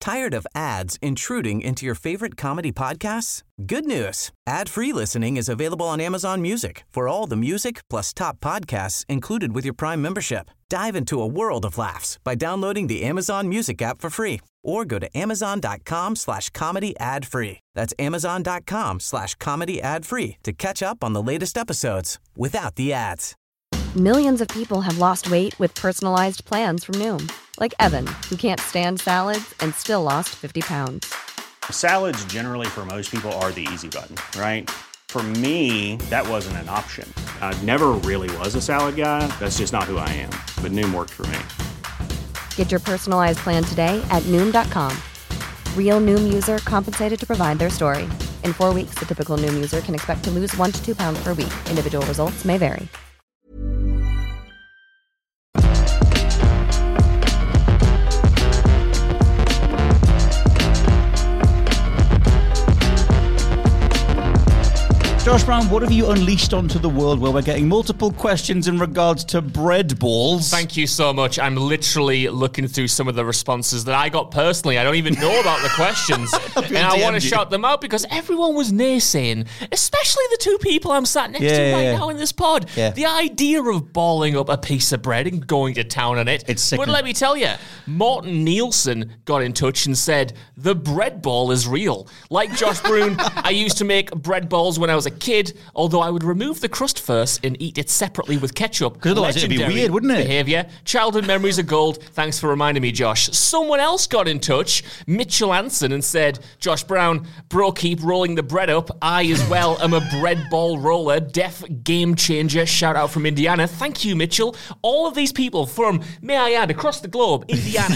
Tired of ads intruding into your favorite comedy podcasts? Good news. Ad-free listening is available on Amazon Music for all the music plus top podcasts included with your Prime membership. Dive into a world of laughs by downloading the Amazon Music app for free or go to amazon.com/comedy ad-free. That's amazon.com/comedy ad-free to catch up on the latest episodes without the ads. Millions of people have lost weight with personalized plans from Noom. Like Evan, who can't stand salads and still lost 50 pounds. Salads generally for most people are the easy button, right? For me, that wasn't an option. I never really was a salad guy. That's just not who I am. But Noom worked for me. Get your personalized plan today at Noom.com. Real Noom user compensated to provide their story. In 4 weeks, the typical Noom user can expect to lose 1 to 2 pounds per week. Individual results may vary. Josh Brown, what have you unleashed onto the world where we're getting multiple questions in regards to bread balls? Thank you so much. I'm literally looking through some of the responses that I got personally. I don't even know about the questions. And I want to shout them out because everyone was naysaying, especially the two people I'm sat next to right now in this pod. Yeah. The idea of balling up a piece of bread and going to town on it. It's sickening. But let me tell you, Morton Nielsen got in touch and said, the bread ball is real. Like Josh Brown, I used to make bread balls when I was a kid, although I would remove the crust first and eat it separately with ketchup. Because otherwise it'd be weird, wouldn't it? Behaviour. Childhood memories are gold. Thanks for reminding me, Josh. Someone else got in touch, Mitchell Anson, and said, Josh Brown, bro, keep rolling the bread up. I, as well, am a bread ball roller. Def game changer. Shout out from Indiana. Thank you, Mitchell. All of these people from, may I add, across the globe,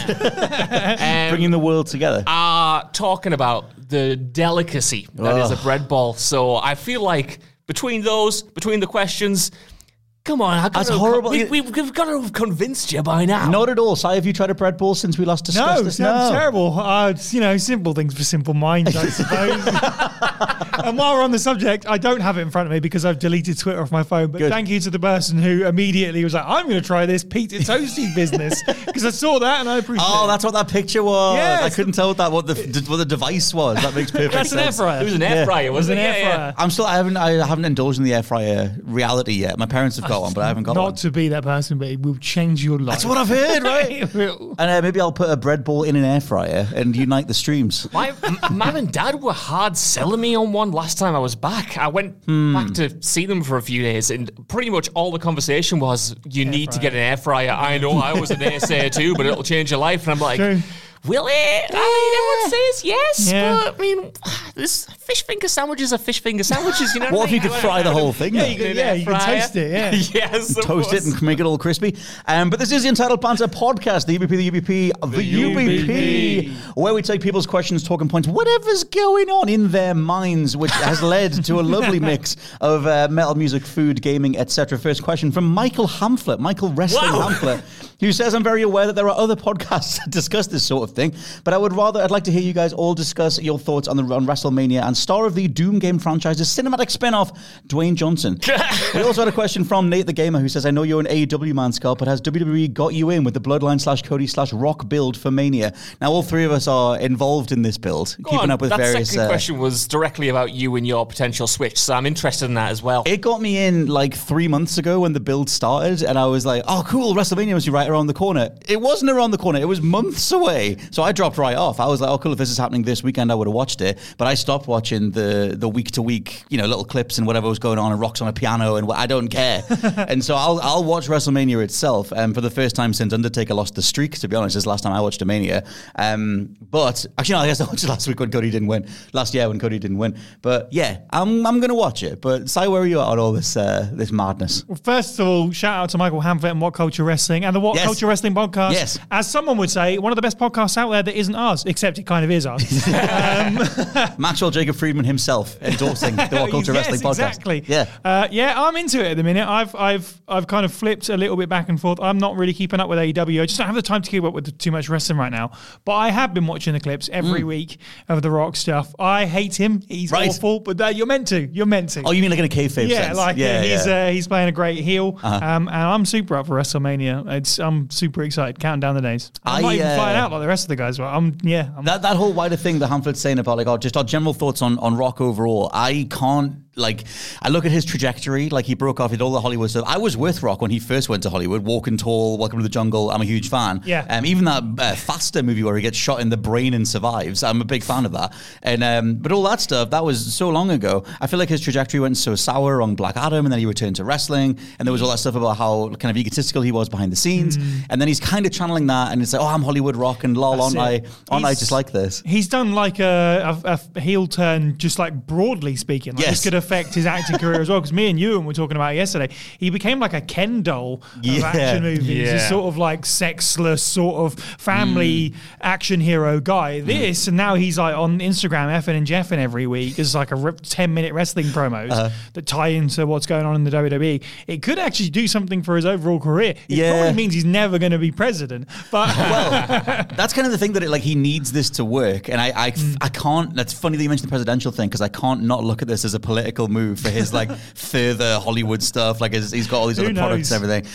Indiana. Bringing the world together. Are talking about the delicacy that is a bread ball. So I feel like between the questions, come on, That's horrible. We've got to have convinced you by now. Not at all. Si, have you tried a bread ball since we last discussed this? No, terrible. Simple things for simple minds, I suppose. And while we're on the subject, I don't have it in front of me because I've deleted Twitter off my phone. But thank you to the person who immediately was like, I'm going to try this pizza toasty business because I saw that and I appreciate it. Oh, that's what that picture was. Yes. I couldn't tell what the device was. That makes perfect That's sense. an air fryer. It was an air fryer, wasn't it? An air fryer. I haven't indulged in the air fryer reality yet. My parents have got one, but I haven't got one. Not to be that person, but it will change your life. That's what I've heard, right? It will. And maybe I'll put a bread ball in an air fryer and unite the streams. My mum and dad were hard selling me on one last time I was back. I went back to see them for a few days, and pretty much all the conversation was, you need to get an air fryer. I know, I was an naysayer too, but it'll change your life. And I'm like, True. will it? I mean, everyone says yes, but I mean, this fish finger sandwiches are fish finger sandwiches, you know What if you could fry the whole thing? Yeah, you can toast it, yeah. Yes, of Toast course. it and make it all crispy. But this is the Entitled Banter podcast, the UBP, where we take people's questions, talking points, whatever's going on in their minds, which has led to a lovely mix of metal music, food, gaming, etc. First question from Michael Hamflet, Michael Wrestling Hamflet, who says, I'm very aware that there are other podcasts that discuss this sort of thing, but I'd like to hear you guys all discuss your thoughts on WrestleMania and star of the Doom game franchise's cinematic spin-off, Dwayne Johnson. We also had a question from Nate the Gamer, who says, I know you're an AEW man, Scott, but has WWE got you in with the Bloodline /Cody/Rock build for Mania? Now, all three of us are involved in this build, keeping up with various... That second question was directly about you and your potential switch, so I'm interested in that as well. It got me in like 3 months ago when the build started, and I was like, oh, cool, WrestleMania must be right around the corner. It wasn't around the corner. It was months away. So I dropped right off. I was like, oh, cool, if this is happening this weekend, I would have watched it. But I stopped watching the week-to-week, little clips and whatever was going on, and Rock's on a piano, and I don't care. And so I'll watch WrestleMania itself, for the first time since Undertaker lost the streak, to be honest. This is the last time I watched a Mania. But, actually, no, I guess I watched it last week when Cody didn't win. Last year when Cody didn't win. But, yeah, I'm going to watch it. But, Si, where are you at on all this madness? Well, first of all, shout out to Michael Hamflet and What Culture Wrestling and the What Culture Wrestling podcast. Yes. As someone would say, one of the best podcasts out there that isn't ours, except it kind of is ours. Maxwell Jacob Friedman himself endorsing the What Culture Wrestling podcast. Exactly. Yeah. I'm into it at the minute. I've kind of flipped a little bit back and forth. I'm not really keeping up with AEW. I just don't have the time to keep up with too much wrestling right now. But I have been watching the clips every week of The Rock stuff. I hate him. He's awful, but you're meant to. You're meant to. Oh, you mean like in a kayfabe sense? He's playing a great heel. And I'm super up for WrestleMania. I'm super excited. Counting down the days. I'm not even flying out like the rest of the guys. But that whole wider thing that Hamflet's saying about just our general thoughts on Rock overall. I can't. I look at his trajectory, he broke off with all the Hollywood stuff. I was with Rock when he first went to Hollywood, Walking Tall, Welcome to the Jungle. I'm a huge fan. Yeah. Even that Faster movie where he gets shot in the brain and survives, I'm a big fan of that. And but all that stuff, that was so long ago. I feel like his trajectory went so sour on Black Adam, and then he returned to wrestling, and there was all that stuff about how kind of egotistical he was behind the scenes, and then he's kind of channeling that, and it's like, I'm Hollywood Rock, and aren't I just like this? He's done a heel turn, just broadly speaking. This could affect his acting career as well, because me and Ewan were talking about it yesterday. He became like a Ken doll of action movies. He's sort of sexless, sort of family action hero guy. And now he's on Instagram effing and jeffing every week. It's like a 10-minute wrestling promos that tie into what's going on in the WWE. It could actually do something for his overall career. It probably means he's never going to be president. But that's kind of the thing that he needs this to work. And I can't. That's funny that you mentioned the presidential thing, because I can't not look at this as a political move for his further Hollywood stuff. He's got all these other products and everything.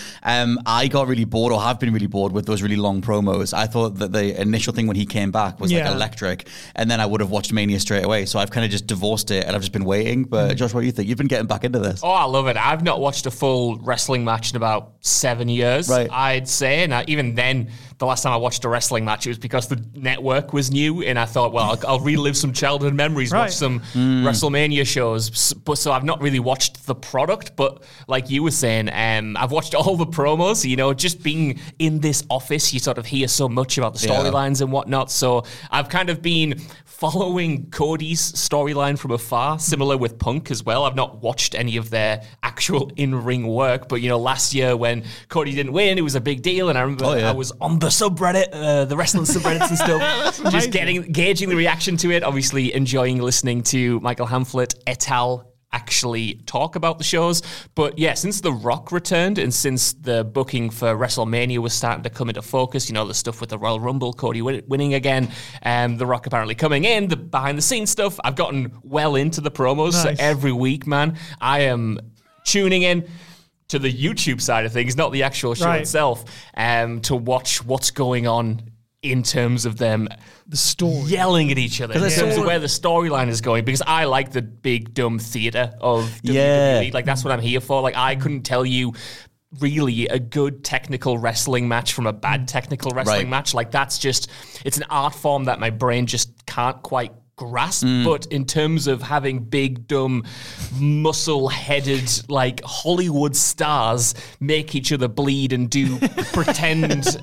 I got really bored, or have been really bored, with those really long promos. I thought that the initial thing when he came back was electric, and then I would have watched Mania straight away. So I've kind of just divorced it, and I've just been waiting. But Josh, what do you think? You've been getting back into this. Oh, I love it. I've not watched a full wrestling match in about 7 years, I'd say. And even then, the last time I watched a wrestling match, it was because the network was new, and I thought, well, I'll relive some childhood memories, watch some WrestleMania shows. But so I've not really watched the product, but like you were saying, I've watched all the promos. Just being in this office, you sort of hear so much about the storylines and whatnot. So I've kind of been following Cody's storyline from afar, similar with Punk as well. I've not watched any of their actual in-ring work, but last year when Cody didn't win, it was a big deal, and I remember I was on the subreddit, the wrestling subreddits and stuff, just gauging the reaction to it, obviously enjoying listening to Michael Hamflet et al. Actually talk about the shows. But yeah, since The Rock returned, and since the booking for WrestleMania was starting to come into focus, the stuff with the Royal Rumble, Cody winning again, The Rock apparently coming in, the behind the scenes stuff, I've gotten well into the promos. So every week, man, I am tuning in to the YouTube side of things, not the actual show itself, to watch what's going on in terms of them the story yelling at each other, in terms of where the storyline is going, because I like the big dumb theater of WWE. That's what I'm here for. I couldn't tell you really a good technical wrestling match from a bad technical wrestling match. That's just, it's an art form that my brain just can't quite grasp. But in terms of having big dumb muscle-headed Hollywood stars make each other bleed and do pretend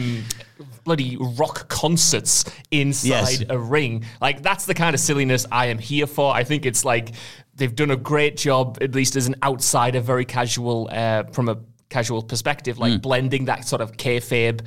bloody rock concerts inside a ring, that's the kind of silliness I am here for. I think it's they've done a great job, at least as an outsider, very casual, from a casual perspective, blending that sort of kayfabe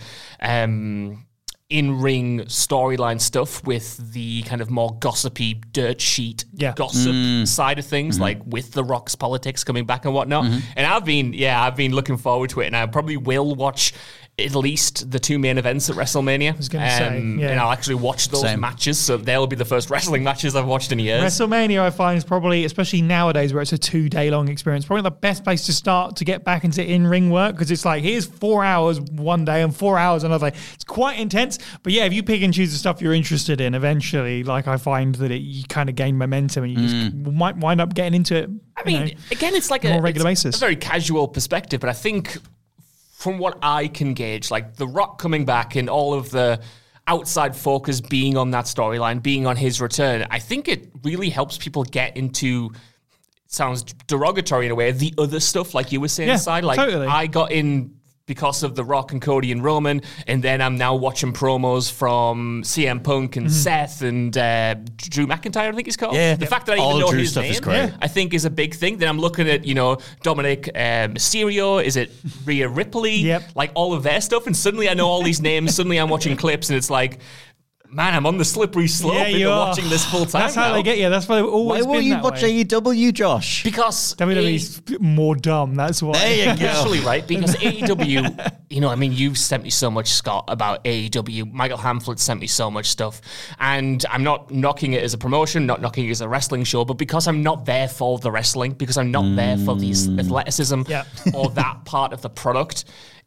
in-ring storyline stuff with the kind of more gossipy dirt sheet gossip side of things, with The Rock's politics coming back and whatnot. And I've been looking forward to it, and I probably will watch at least the two main events at WrestleMania. I was going to say, and I'll actually watch those matches, so they'll be the first wrestling matches I've watched in years. WrestleMania, I find, is probably, especially nowadays where it's a 2-day long experience, probably the best place to start to get back into in-ring work, because it's here's 4 hours one day and 4 hours another day. It's quite intense, but if you pick and choose the stuff you're interested in, eventually, I find that you kind of gain momentum, and you just might wind up getting into it. I mean, again, it's on a regular basis. A very casual perspective, but I think from what I can gauge, The Rock coming back and all of the outside focus being on that storyline, being on his return, I think it really helps people get into, sounds derogatory in a way, the other stuff, like you were saying, aside. Totally. I got in because of The Rock and Cody and Roman, and then I'm now watching promos from CM Punk and Seth and Drew McIntyre, I think he's called. Yeah. The fact that I even know Drew his stuff name, is great. I think is a big thing. Then I'm looking at, Dominic Mysterio, is it Rhea Ripley? Yep. All of their stuff, and suddenly I know all these names, suddenly I'm watching clips, and it's Man, I'm on the slippery slope Yeah, into you are. watching this full time. That's how they get you. That's why they've always Why won't been you that watch way. AEW, Josh? Because WWE's more dumb. That's why. There you go. Actually, right? Because AEW, you've sent me so much, Scott, about AEW. Michael Hamflet sent me so much stuff. And I'm not knocking it as a promotion, not knocking it as a wrestling show, but because I'm not there for the wrestling, because I'm not there for the athleticism or that part of the product,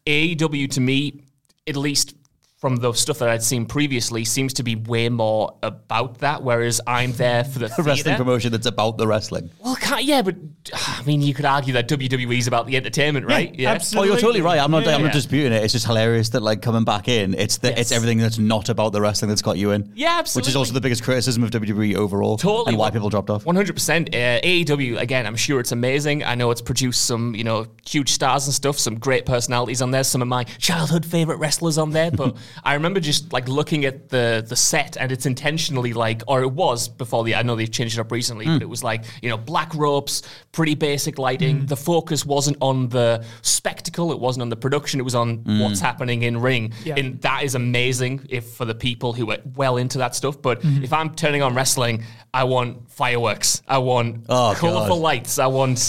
AEW to me, at least from the stuff that I'd seen previously, seems to be way more about that, whereas I'm there for the A wrestling theater. promotion that's about the wrestling. Well, but I mean, you could argue that WWE's about the entertainment, right? Yeah, absolutely. Oh, you're totally right. I'm not Yeah. disputing it. It's just hilarious that like coming back in, it's everything that's not about the wrestling that's got you in. Yeah, absolutely. Which is also the biggest criticism of WWE overall, Totally. and why people dropped off. 100%. AEW, again, I'm sure it's amazing. I know it's produced some, huge stars and stuff, some great personalities on there, some of my childhood favorite wrestlers on there. But I remember just like looking at the set, and it's intentionally like, or it was before I know they've changed it up recently, but it was like, black ropes, pretty basic lighting. The focus wasn't on the spectacle, it wasn't on the production, it was on what's happening in ring. Yeah. And that is amazing for the people who are well into that stuff. But if I'm turning on wrestling, I want fireworks. I want colorful lights. I want,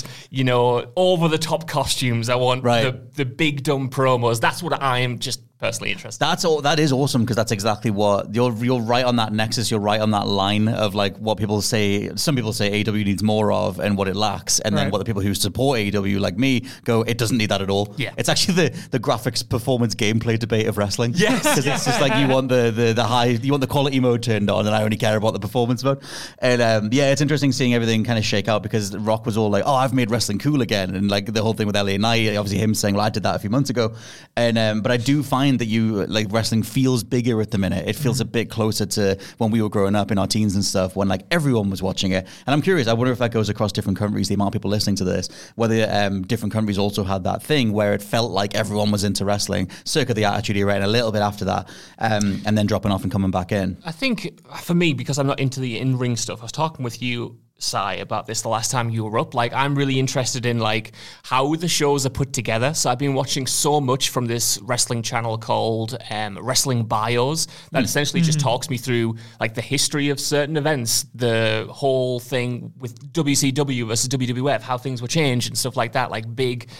over the top costumes. I want the big dumb promos. That's what I am just personally interested. That is awesome, because that's exactly what you're right on that nexus. You're right on that line of like what people say. Some people say AEW needs more of and what it lacks, and then what the people who support AEW like me go, it doesn't need that at all. Yeah, it's actually the graphics, performance, gameplay debate of wrestling. Yes, because it's just like you want the high, you want the quality mode turned on, and I only care about the performance mode. And it's interesting seeing everything kind of shake out, because Rock was all like, "Oh, I've made wrestling cool again," and like the whole thing with LA Knight, obviously him saying, "Well, I did that a few months ago," and but I do find that you like wrestling feels bigger at the minute. It feels a bit closer to when we were growing up in our teens and stuff, when like everyone was watching it. And I'm curious, I wonder if that goes across different countries, the amount of people listening to this, whether different countries also had that thing where it felt like everyone was into wrestling, circa the Attitude Era and a little bit after that, and then dropping off and coming back in. I think for me, because I'm not into the in-ring stuff, I was talking with you, Sai, about this the last time you were up. Like, I'm really interested in like how the shows are put together. So I've been watching so much from this wrestling channel called Wrestling Bios that essentially just talks me through like the history of certain events, the whole thing with WCW versus WWF, how things were changed and stuff like that, like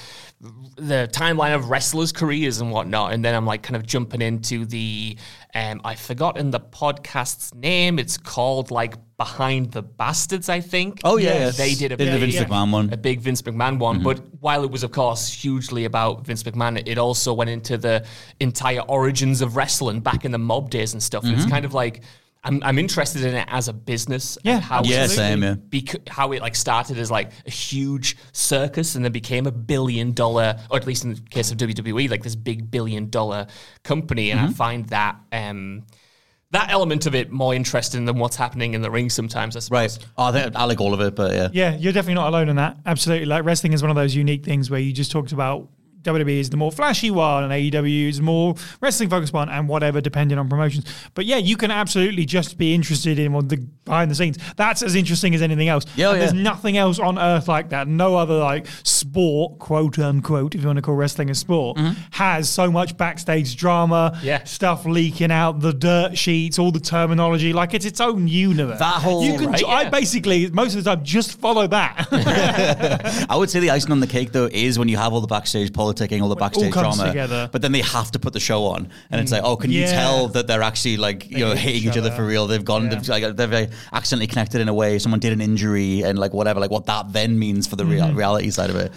the timeline of wrestlers' careers and whatnot. And then I'm like kind of jumping into the I've forgotten the podcast's name. It's called like Behind the Bastards, I think. Oh yeah, they did a Vince McMahon one. A big Vince McMahon one. But while it was, of course, hugely about Vince McMahon, it also went into the entire origins of wrestling back in the mob days and stuff. And it's kind of like, I'm interested in it as a business. Yeah, and how same, yeah. How it like started as like a huge circus and then became $1 billion, or at least in the case of WWE, like this big $1 billion company. And I find that that element of it more interesting than what's happening in the ring sometimes, I suppose. Right. I think I like all of it, but yeah. Yeah, you're definitely not alone in that. Absolutely. Like, wrestling is one of those unique things where you just talked about WWE is the more flashy one and AEW is the more wrestling focused one, and whatever, depending on promotions. But yeah, you can absolutely just be interested in the behind the scenes. That's as interesting as anything else. Yeah, There's nothing else on earth like that. No other like sport, quote unquote, if you want to call wrestling a sport, has so much backstage drama, stuff leaking out, the dirt sheets, all the terminology. Like, it's its own universe. That whole I basically most of the time just follow that. I would say the icing on the cake though is when you have all the backstage politicking, all the backstage comes drama together. but then they have to put the show on, and it's like, oh, can you tell that they're actually like hitting each other for real? They've gone, they've accidentally connected in a way. Someone did an injury and like whatever, like what that then means for the reality side of it.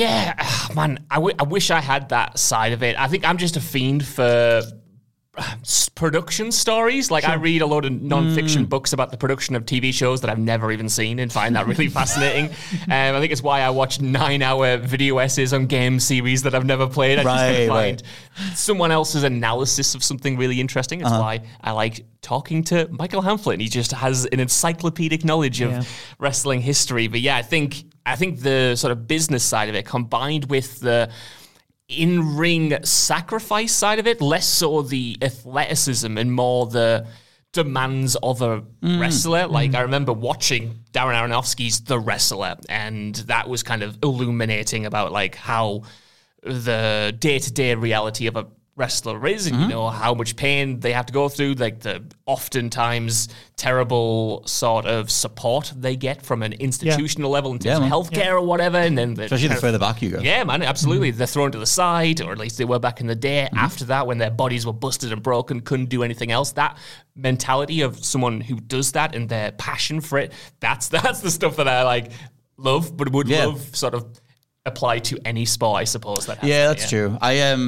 I wish I had that side of it. I think I'm just a fiend for production stories. Like, I read a lot of non-fiction books about the production of TV shows that I've never even seen and find that really fascinating. I think it's why I watch 9-hour video essays on game series that I've never played. I just find someone else's analysis of something really interesting. It's why I like talking to Michael Hamflet. He just has an encyclopedic knowledge of wrestling history. But yeah, I think the sort of business side of it combined with the in-ring sacrifice side of it, less so the athleticism and more the demands of a wrestler. Like, I remember watching Darren Aronofsky's The Wrestler, and that was kind of illuminating about like how the day-to-day reality of a wrestler is, and you know how much pain they have to go through, like the oftentimes terrible sort of support they get from an institutional level in terms of healthcare or whatever, and then especially the further back you go. Yeah, man, absolutely. They're thrown to the side, or at least they were back in the day. After that, when their bodies were busted and broken, couldn't do anything else. That mentality of someone who does that and their passion for it, that's the stuff that I like love, but would love sort of apply to any sport, I suppose. That's true.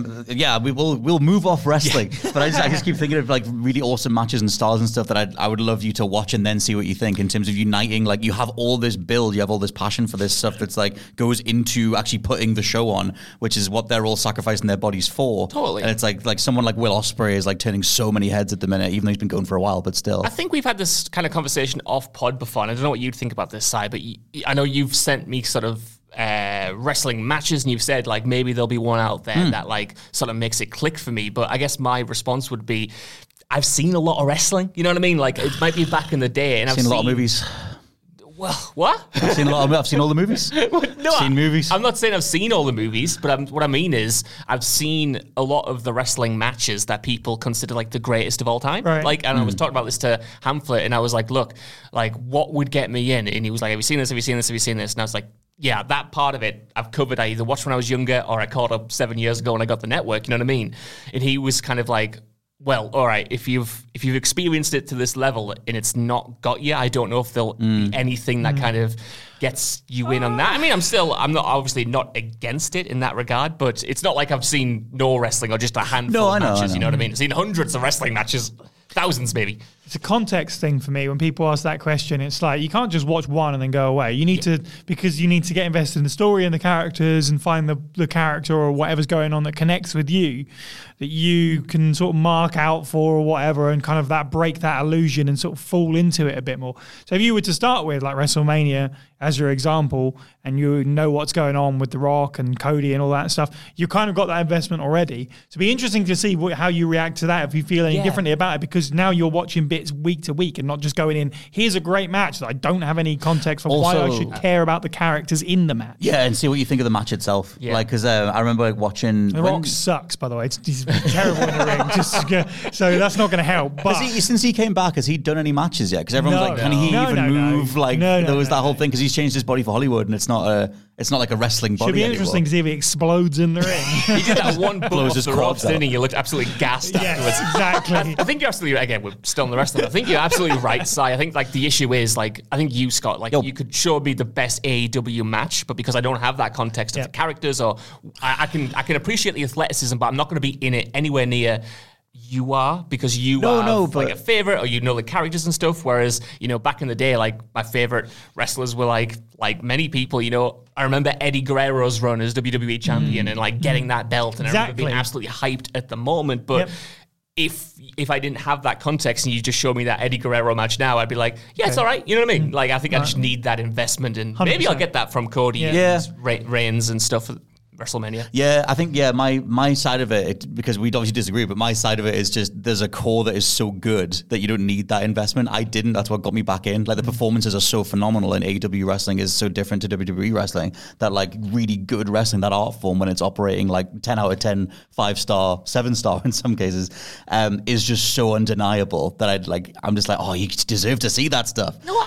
We'll move off wrestling, but I just keep thinking of like really awesome matches and styles and stuff that I would love you to watch and then see what you think in terms of uniting. Like you have all this build, you have all this passion for this stuff that's like goes into actually putting the show on, which is what they're all sacrificing their bodies for. Totally. And it's like someone like Will Ospreay is like turning so many heads at the minute, even though he's been going for a while, but still. I think we've had this kind of conversation off pod before, and I don't know what you'd think about this, Si, but I know you've sent me sort of wrestling matches, and you've said like maybe there'll be one out there that like sort of makes it click for me. But I guess my response would be, I've seen a lot of wrestling. You know what I mean? Like it might be back in the day, and I've seen a lot of movies. Well, what? I've seen all the movies. No, movies. I'm not saying I've seen all the movies, but what I mean is I've seen a lot of the wrestling matches that people consider like the greatest of all time. Right. Like, and I was talking about this to Hamflet, and I was like, look, like what would get me in? And he was like, have you seen this? Have you seen this? Have you seen this? And I was like, yeah, that part of it I've covered. I either watched when I was younger or I caught up 7 years ago when I got the network. You know what I mean? And he was kind of like, well, all right, if you've experienced it to this level and it's not got you, I don't know if there'll be anything that kind of gets you in on that. I mean, I'm not obviously not against it in that regard, but it's not like I've seen no wrestling or just a handful of matches. You know what I mean? I've seen hundreds of wrestling matches, thousands maybe. It's a context thing for me. When people ask that question, it's like you can't just watch one and then go away. You need to, because you need to get invested in the story and the characters and find the character or whatever's going on that connects with you, that you can sort of mark out for or whatever, and kind of that break that illusion and sort of fall into it a bit more. So if you were to start with like WrestleMania as your example, and you know what's going on with The Rock and Cody and all that stuff, you kind of got that investment already. So it'd be interesting to see how you react to that, if you feel any differently about it, because now you're watching bits week to week and not just going in, here's a great match that I don't have any context for why I should care about the characters in the match. Yeah, and see what you think of the match itself. Yeah. Like, because I remember like watching... The Rock sucks, by the way. He's terrible in the ring. So that's not going to help. But since he came back, has he done any matches yet? Because everyone's like, can he even move? Like, there was that whole thing, because he's changed his body for Hollywood, and it's not like a wrestling body. Should be interesting to see if he explodes in the ring. He did that one blows his ropes, didn't he? He looked absolutely gassed afterwards. Exactly. I think you're absolutely, again, we're still on the wrestling. I think you're absolutely right, Si. I think like the issue is like, I think you, Scott, like you could show me the best AEW match, but because I don't have that context of the characters, or I can appreciate the athleticism, but I'm not going to be in it anywhere near you are, because you are like a favorite, or you know the characters and stuff. Whereas, you know, back in the day, like my favorite wrestlers were like many people, you know, I remember Eddie Guerrero's run as WWE champion and like getting that belt, and I remember being absolutely hyped at the moment. But if I didn't have that context and you just showed me that Eddie Guerrero match now, I'd be like, it's all right. You know what I mean? Like, I think I just need that investment, and 100%. Maybe I'll get that from Cody and Reigns and stuff. WrestleMania. Yeah, I think, my side of it, because we'd obviously disagree, but my side of it is just there's a core that is so good that you don't need that investment. I didn't. That's what got me back in. Like, the performances are so phenomenal, and AEW wrestling is so different to WWE wrestling that, like, really good wrestling, that art form, when it's operating like 10 out of 10, 5-star, 7-star in some cases, is just so undeniable that I'm just like, oh, you deserve to see that stuff. No,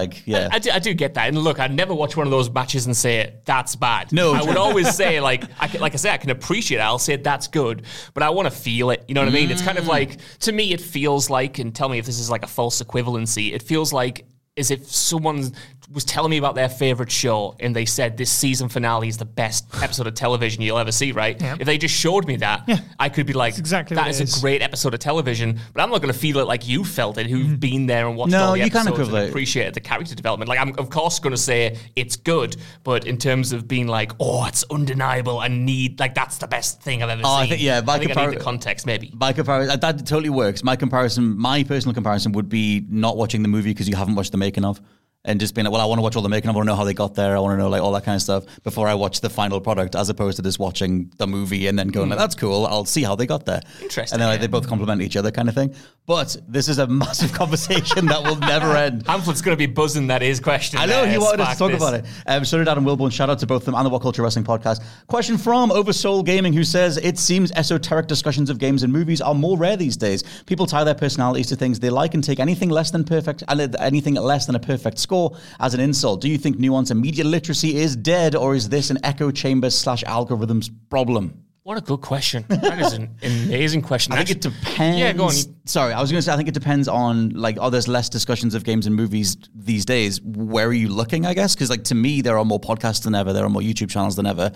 I do get that. And look, I'd never watch one of those matches and say, that's bad. No. I would always say, like I say, I can appreciate it. I'll say that's good, but I want to feel it. You know what I mean? It's kind of like, to me, it feels like, and tell me if this is like a false equivalency, it feels like as if someone was telling me about their favorite show and they said this season finale is the best episode of television you'll ever see, right? Yeah. If they just showed me that, I could be like, that is a great episode of television, but I'm not going to feel it like you felt it, who've been there and watched all the episodes and appreciated the character development. Like, I'm of course going to say it's good, but in terms of being like, oh, it's undeniable, I need, like, that's the best thing I've ever seen. I think I need the context, maybe. By comparison, that totally works. My personal comparison would be not watching the movie because you haven't watched the making of. and just being like, well, I want to watch all the making, I want to know how they got there, I want to know like all that kind of stuff before I watch the final product, as opposed to just watching the movie and then going like, that's cool, I'll see how they got there. Interesting. And then like, they both complement each other kind of thing. But this is a massive conversation that will never end. Hamlet's going to be buzzing that his question. I know, he wanted us to talk about it. So did Adam Wilborn. Shout out to both of them and the What Culture Wrestling podcast. Question from Oversoul Gaming, who says, it seems esoteric discussions of games and movies are more rare these days. People tie their personalities to things they like and take anything less than a perfect score as an insult. Do you think nuance and media literacy is dead, or is this an echo chamber / algorithms problem? What a good question. That is an amazing question. I think it depends. Yeah, go on. Sorry, I was going to say, I think it depends on, like, there's less discussions of games and movies these days. Where are you looking, I guess? Because, like, to me, there are more podcasts than ever. There are more YouTube channels than ever.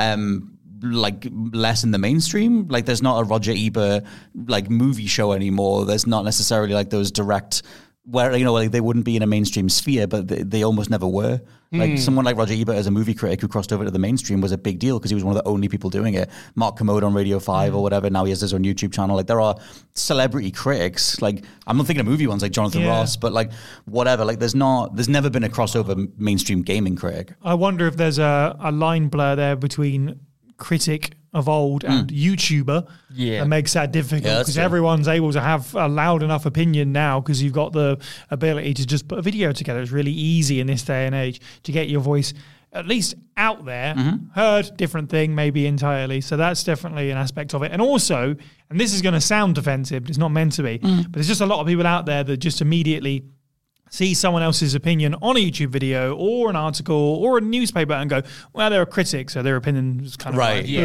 Like, less in the mainstream. Like, there's not a Roger Ebert, like, movie show anymore. There's not necessarily, like, those direct... where, you know, like they wouldn't be in a mainstream sphere, but they almost never were. Like someone like Roger Ebert as a movie critic who crossed over to the mainstream was a big deal because he was one of the only people doing it. Mark Kermode on Radio 5 or whatever. Now he has his own YouTube channel. Like there are celebrity critics. Like I'm not thinking of movie ones like Jonathan Ross, but like whatever. Like there's never been a crossover mainstream gaming critic. I wonder if there's a line blur there between critic of old and YouTuber that makes that difficult because everyone's able to have a loud enough opinion now because you've got the ability to just put a video together. It's really easy in this day and age to get your voice at least out there, heard, different thing, maybe entirely. So that's definitely an aspect of it. And also, and this is going to sound defensive, but it's not meant to be, but there's just a lot of people out there that just immediately see someone else's opinion on a YouTube video or an article or a newspaper and go, well, they're a critic, so their opinion is kind of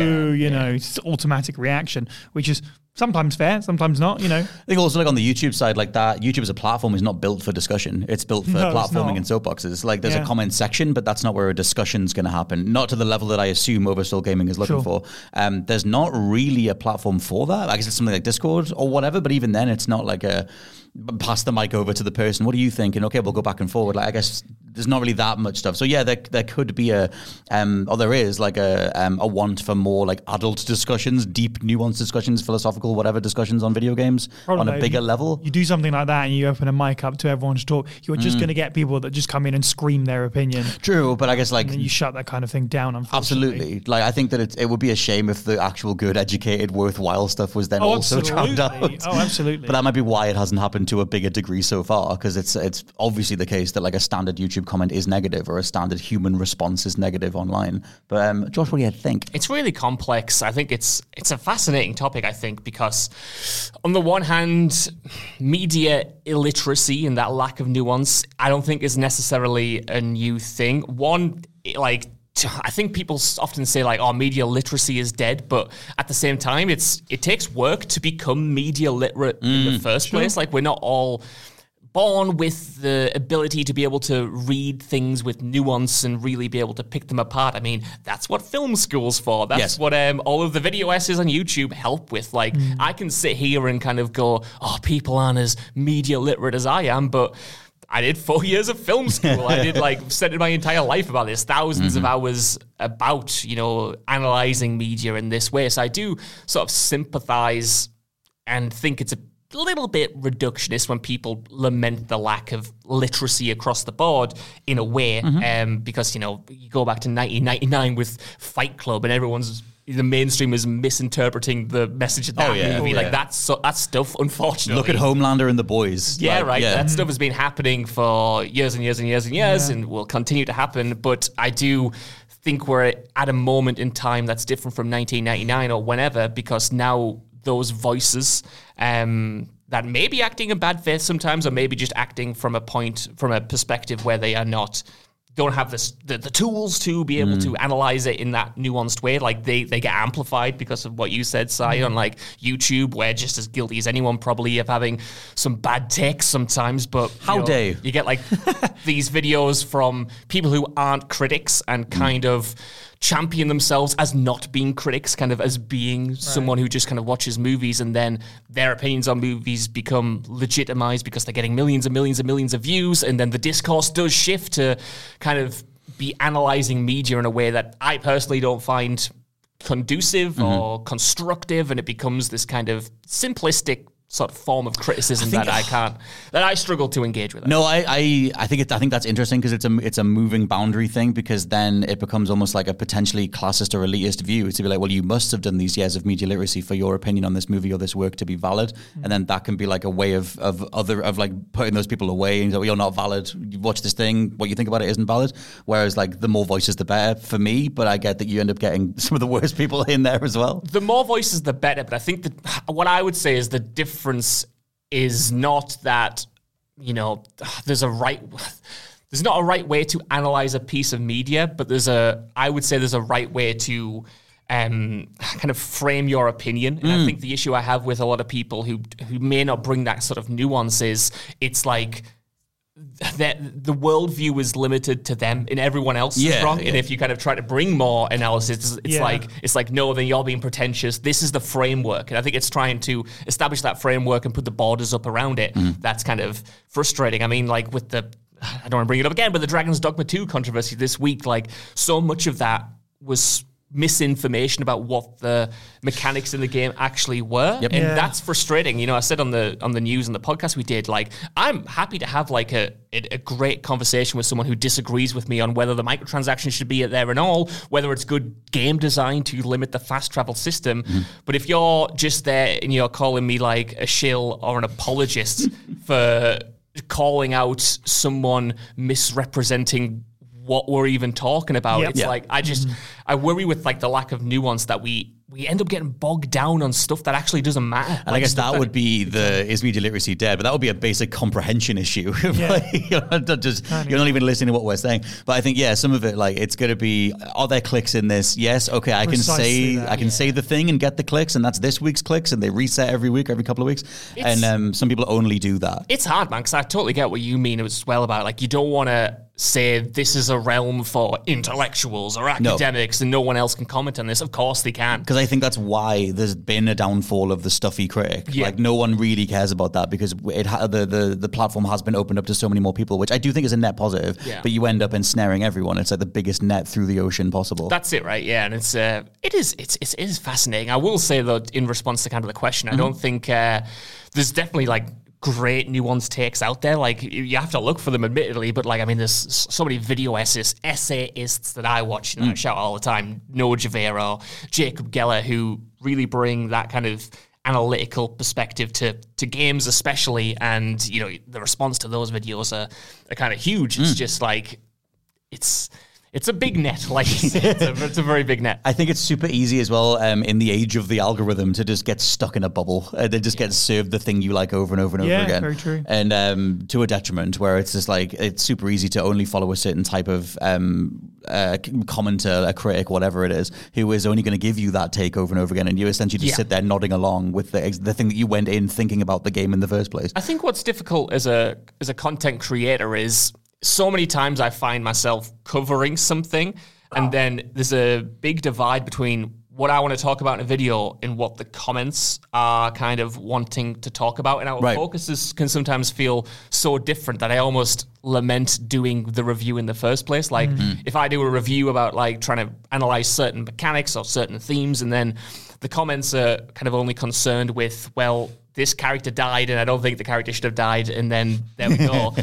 it's automatic reaction, which is sometimes fair, sometimes not, you know. I think also like on the YouTube side, like that, YouTube as a platform is not built for discussion. It's built for platforming and soapboxes. Like there's a comment section, but that's not where a discussion's going to happen. Not to the level that I assume Oversoul Gaming is looking for. There's not really a platform for that. I guess it's something like Discord or whatever, but even then it's not like a pass the mic over to the person. What do you think? And okay, we'll go back and forward. Like I guess there's not really that much stuff. So yeah, there could be or there is like a want for more like adult discussions, deep, nuanced discussions, philosophical, whatever discussions on video games on a bigger level. You do something like that and you open a mic up to everyone to talk, you're just going to get people that just come in and scream their opinion. True, but I guess like... And then you shut that kind of thing down, unfortunately. Absolutely. Like I think that it would be a shame if the actual good, educated, worthwhile stuff was then also drowned out. Oh, absolutely. But that might be why it hasn't happened to a bigger degree so far, because it's obviously the case that like a standard YouTube comment is negative or a standard human response is negative online. But Josh, what do you think? It's really complex. I think it's a fascinating topic, I think, because on the one hand, media illiteracy and that lack of nuance, I don't think is necessarily a new thing. One, like, I think people often say like, oh, media literacy is dead, but at the same time, it takes work to become media literate in the first place. Like we're not all born with the ability to be able to read things with nuance and really be able to pick them apart. I mean, that's what film school's for. That's what all of the video essays on YouTube help with. Like, I can sit here and kind of go, oh, people aren't as media literate as I am, but I did 4 years of film school. I did spent my entire life about this, thousands of hours about, analyzing media in this way. So I do sort of sympathize and think it's a little bit reductionist when people lament the lack of literacy across the board in a way, because, you go back to 1999 with Fight Club and the mainstream is misinterpreting the message of that movie. Like that stuff, unfortunately. Look at Homelander and The Boys. Yeah, That stuff has been happening for years and years and years and years and will continue to happen. But I do think we're at a moment in time that's different from 1999 or whenever, because now those voices that may be acting in bad faith sometimes, or maybe just acting from a perspective where they don't have the tools to be able to analyze it in that nuanced way. Like they get amplified because of what you said, Si, on like YouTube. We're just as guilty as anyone probably of having some bad takes sometimes. But you get like these videos from people who aren't critics and kind of champion themselves as not being critics, kind of as being someone who just kind of watches movies, and then their opinions on movies become legitimized because they're getting millions and millions and millions of views, and then the discourse does shift to kind of be analyzing media in a way that I personally don't find conducive or constructive, and it becomes this kind of simplistic sort of form of criticism that I struggle to engage with. No, I think that's interesting because it's a moving boundary thing, because then it becomes almost like a potentially classist or elitist view. It's to be like, well, you must have done these years of media literacy for your opinion on this movie or this work to be valid, and then that can be like a way of like putting those people away and say, well, you're not valid. You watch this thing, what you think about it isn't valid. Whereas like the more voices, the better for me. But I get that you end up getting some of the worst people in there as well. The more voices, the better. But I think that what I would say is the difference is not that, you know, there's not a right way to analyze a piece of media, but I would say there's a right way to kind of frame your opinion. And I think the issue I have with a lot of people who may not bring that sort of nuance is it's like that the worldview is limited to them and everyone else is wrong. And if you kind of try to bring more analysis, it's like, no, then you're being pretentious. This is the framework. And I think it's trying to establish that framework and put the borders up around it. That's kind of frustrating. I mean, like with I don't want to bring it up again, but the Dragon's Dogma 2 controversy this week, like so much of that was misinformation about what the mechanics in the game actually were. And that's frustrating. You know, I said on the news and the podcast we did, like, I'm happy to have like a great conversation with someone who disagrees with me on whether the microtransactions should be there and all, whether it's good game design to limit the fast travel system. But if you're just there and you're calling me like a shill or an apologist for calling out someone misrepresenting what we're even talking about. It's like, I worry with like the lack of nuance that we end up getting bogged down on stuff that actually doesn't matter. And like I guess that would be is media literacy dead? But that would be a basic comprehension issue. You're not even listening to what we're saying. But I think, some of it, like, it's going to be, are there clicks in this? Yes. Okay. I can say the thing and get the clicks, and that's this week's clicks, and they reset every week, every couple of weeks. And some people only do that. It's hard, man, because I totally get what you mean as well about, like, you don't want to say this is a realm for intellectuals or academics and no one else can comment on this. Of course they can. Because I think that's why there's been a downfall of the stuffy critic. Like, no one really cares about that because the platform has been opened up to so many more people, which I do think is a net positive. But you end up ensnaring everyone. It's like the biggest net through the ocean possible. That's it, right? Yeah, and it is fascinating. I will say though, in response to kind of the question, I don't think there's definitely like great nuanced takes out there. Like, you have to look for them, admittedly, but like, I mean, there's so many video essayists that I watch and I shout all the time, Noah Javero, Jacob Geller, who really bring that kind of analytical perspective to games especially, and, you know, the response to those videos are kind of huge. It's just like, it's a big net, like you said. It's a very big net. I think it's super easy as well in the age of the algorithm to just get stuck in a bubble. They just get served the thing you like over and over and over again. Yeah, very true. And to a detriment, where it's just like, it's super easy to only follow a certain type of commenter, a critic, whatever it is, who is only going to give you that take over and over again. And you essentially just sit there nodding along with the thing that you went in thinking about the game in the first place. I think what's difficult as a content creator is, so many times I find myself covering something and then there's a big divide between what I want to talk about in a video and what the comments are kind of wanting to talk about. And our focuses can sometimes feel so different that I almost lament doing the review in the first place. Like, if I do a review about like trying to analyze certain mechanics or certain themes, and then the comments are kind of only concerned with, well, this character died, and I don't think the character should have died, and then there we go.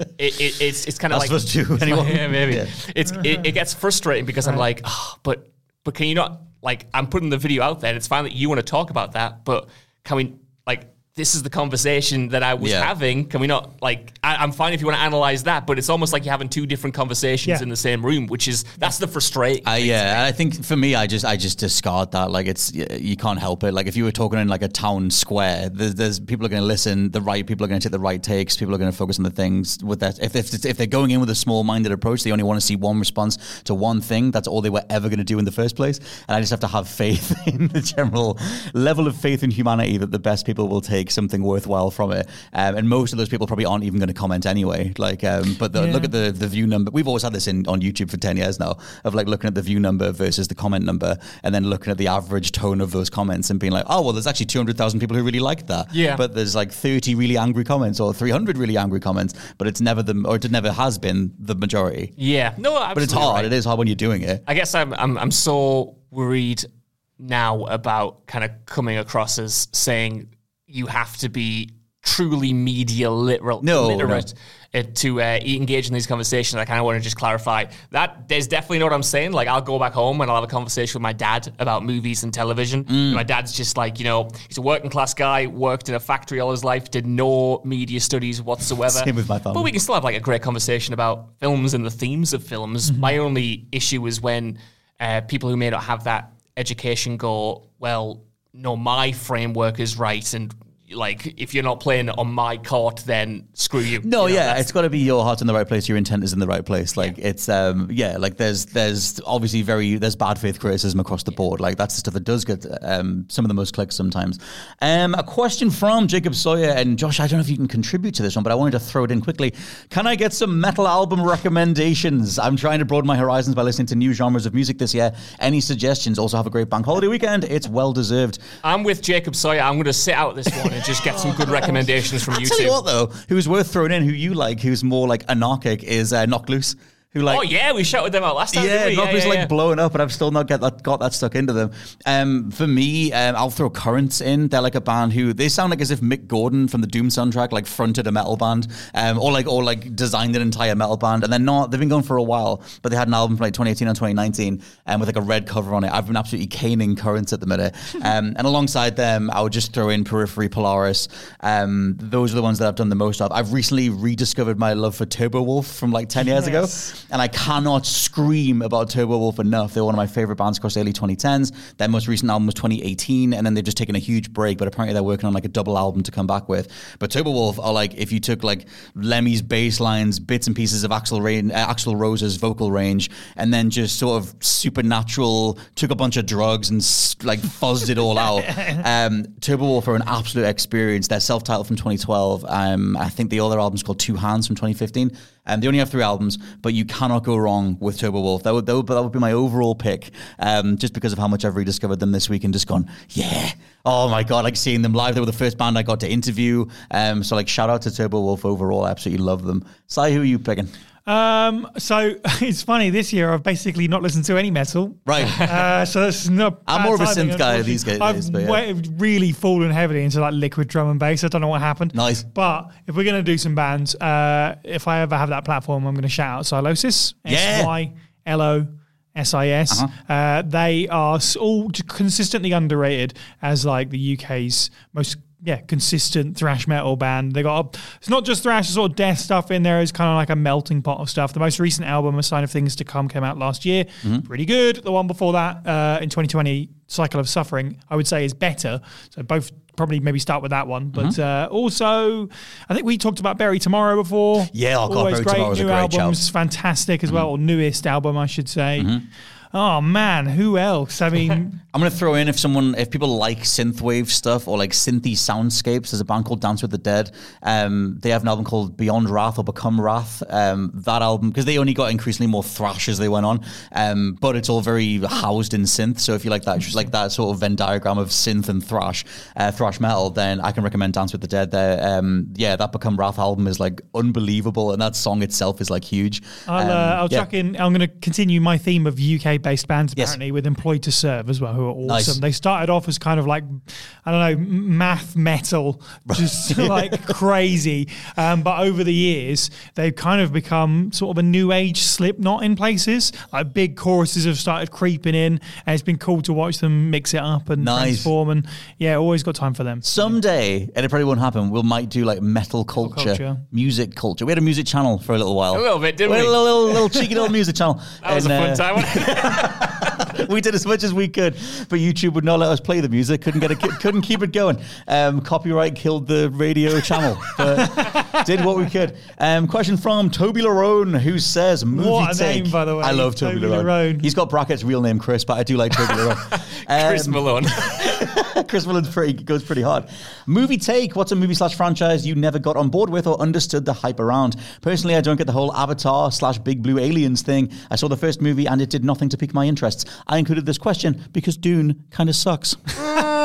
It's kind of like... That's supposed to, anyone? Yeah, maybe. Yeah. It gets frustrating because I'm like, but can you not... Like, I'm putting the video out there, and it's fine that you want to talk about that, but can we... Like, this is the conversation that I was having. Can we not, like, I'm fine if you want to analyze that, but it's almost like you're having two different conversations in the same room, which is, that's the frustrating thing. I think for me, I just discard that. Like, it's, you can't help it. Like, if you were talking in like a town square, there's people are going to listen, the right people are going to take the right takes, people are going to focus on the things with that. If they're going in with a small-minded approach, they only want to see one response to one thing. That's all they were ever going to do in the first place. And I just have to have faith in the general level of faith in humanity that the best people will take something worthwhile from it, and most of those people probably aren't even going to comment anyway. Like, but look at the view number. We've always had this on YouTube for 10 years now, of like looking at the view number versus the comment number, and then looking at the average tone of those comments and being like, oh well, there's actually 200,000 people who really liked that. Yeah. But there's like 30 really angry comments or 300 really angry comments, but it never has been the majority. Yeah. No, absolutely. But it's hard. Right. It is hard when you're doing it. I guess I'm so worried now about kind of coming across as saying, you have to be truly media literate to engage in these conversations. I kind of want to just clarify that there's definitely not what I'm saying. Like, I'll go back home and I'll have a conversation with my dad about movies and television. And my dad's just like, he's a working class guy, worked in a factory all his life, did no media studies whatsoever. Same with my family. But we can still have like a great conversation about films and the themes of films. My only issue is when people who may not have that education go, well, no, my framework is right, and like, if you're not playing on my court, then screw you. No, it's got to be your heart's in the right place, your intent is in the right place. Like, it's, like there's obviously there's bad faith criticism across the board. Like, that's the stuff that does get some of the most clicks sometimes. A question from Jacob Sawyer, and Josh, I don't know if you can contribute to this one, but I wanted to throw it in quickly. Can I get some metal album recommendations? I'm trying to broaden my horizons by listening to new genres of music this year. Any suggestions? Also, have a great bank holiday weekend. It's well deserved. I'm with Jacob Sawyer. I'm going to sit out this one and just get some good recommendations from I'll YouTube. tell you what, though, who's worth throwing in, who you like, who's more like anarchic, is Knock Loose. Who, like, oh yeah, we shouted them out last time. Yeah, didn't we? Knock Loose like blowing up, but I've still not got that stuck into them. For me, I'll throw Currents in. They're like a band who they sound like as if Mick Gordon from the Doom soundtrack like fronted a metal band, or designed an entire metal band. And they're not. They've been going for a while, but they had an album from like 2018 or 2019, with like a red cover on it. I've been absolutely caning Currents at the minute. And alongside them, I would just throw in Periphery, Polaris. Those are the ones that I've done the most of. I've recently rediscovered my love for Turbo Wolf from like 10 years ago. And I cannot scream about Turbo Wolf enough. They're one of my favorite bands across the early 2010s. Their most recent album was 2018, and then they've just taken a huge break, but apparently they're working on like a double album to come back with. But Turbo Wolf are like, if you took like Lemmy's bass lines, bits and pieces of Axl Rose's vocal range, and then just sort of supernatural, took a bunch of drugs and like fuzzed it all out. Turbo Wolf are an absolute experience. They're self-titled from 2012. I think the other album's called Two Hands from 2015. They only have 3 albums, but you cannot go wrong with Turbo Wolf. That would be my overall pick, just because of how much I've rediscovered them this week and just gone, yeah. Oh my God, like seeing them live. They were the first band I got to interview. So like shout out to Turbo Wolf overall. I absolutely love them. Si, who are you picking? So it's funny, this year I've basically not listened to any metal. Right. So that's not. I'm more of a synth guy these days. I've really fallen heavily into like liquid drum and bass. I don't know what happened. Nice. But if we're going to do some bands, if I ever have that platform, I'm going to shout out Sylosis. Yeah. SYLOSIS. They are all consistently underrated as like the UK's most consistent thrash metal band. They got it's not just thrash, sort of death stuff in there. It's kind of like a melting pot of stuff. The most recent album, A Sign of Things to Come, came out last year. Pretty good. The one before that, in 2020, Cycle of Suffering, I would say is better. So both probably maybe start with that one. But also, I think we talked about Bury Tomorrow before. Yeah, always Bury great. Tomorrow was New a great album's shout. fantastic as well, or newest album, I should say. Oh man, who else? I mean, I'm going to throw in if people like synthwave stuff or like synthy soundscapes, there's a band called Dance with the Dead. They have an album called Beyond Wrath or Become Wrath. That album, because they only got increasingly more thrash as they went on, but it's all very housed in synth. So if you like that sort of Venn diagram of synth and thrash metal, then I can recommend Dance with the Dead. That Become Wrath album is like unbelievable, and that song itself is like huge. I'll chuck in. I'm going to continue my theme of UK-based bands apparently with Employed to Serve as well, who are awesome. Nice. They started off as kind of like, I don't know, math metal, just like crazy. But over the years, they've kind of become sort of a new age Slipknot in places. Like big choruses have started creeping in, and it's been cool to watch them mix it up and transform. And always got time for them. Someday, and it probably won't happen, we might do like metal culture, music culture. We had a music channel for a little while. A little bit, didn't we? We had a little cheeky little music channel. That was a fun time. We did as much as we could, but YouTube would not let us play the music. Couldn't keep it going. Copyright killed the radio channel, but did what we could. Question from Toby Larone, who says, "Movie What a take." name, by the way. I love Toby Larone. He's got brackets real name Chris, but I do like Toby Larone. Chris Malone. Chris Malone goes pretty hard. Movie take. What's a movie/franchise you never got on board with or understood the hype around? Personally, I don't get the whole Avatar/Big Blue Aliens thing. I saw the first movie and it did nothing to pique my interests. I included this question because Dune kind of sucks.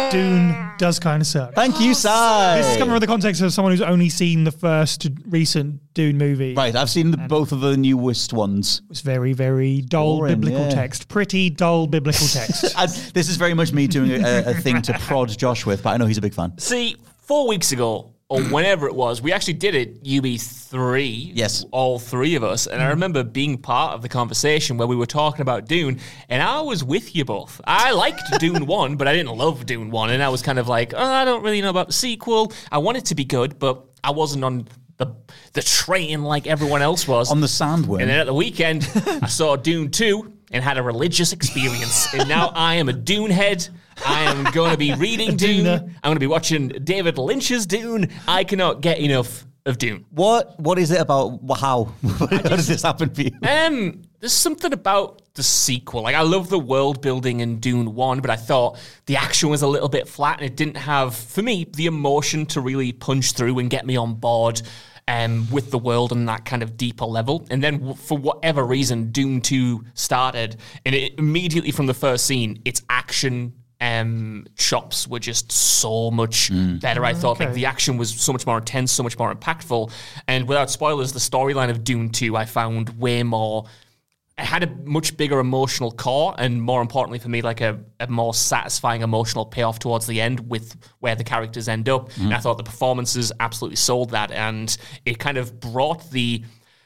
Dune does kind of suck. Thank you, Sai. This is coming from the context of someone who's only seen the first recent Dune movie. Right, I've seen both of the newest ones. It's very, very dull biblical text. Pretty dull biblical text. This is very much me doing a thing to prod Josh with, but I know he's a big fan. See, 4 weeks ago, or whenever it was, we actually did it UB3. Yes. All three of us. And I remember being part of the conversation where we were talking about Dune, and I was with you both. I liked Dune 1, but I didn't love Dune 1. And I was kind of like, I don't really know about the sequel. I want it to be good, but I wasn't on the train like everyone else was. On the sandworm. And then at the weekend, I saw Dune 2 and had a religious experience. And now I am a Dune head. I am going to be reading Dune. I'm going to be watching David Lynch's Dune. I cannot get enough of Dune. What is it about? How does this happen for you? There's something about the sequel. Like, I love the world building in Dune 1, but I thought the action was a little bit flat and it didn't have, for me, the emotion to really punch through and get me on board with the world on that kind of deeper level. And then for whatever reason, Dune 2 started, and it immediately from the first scene, its action chops were just so much better. I thought like the action was so much more intense, so much more impactful. And without spoilers, the storyline of Dune 2 I found way more. It had a much bigger emotional core, and more importantly for me, like a more satisfying emotional payoff towards the end with where the characters end up. And I thought the performances absolutely sold that, and it kind of brought it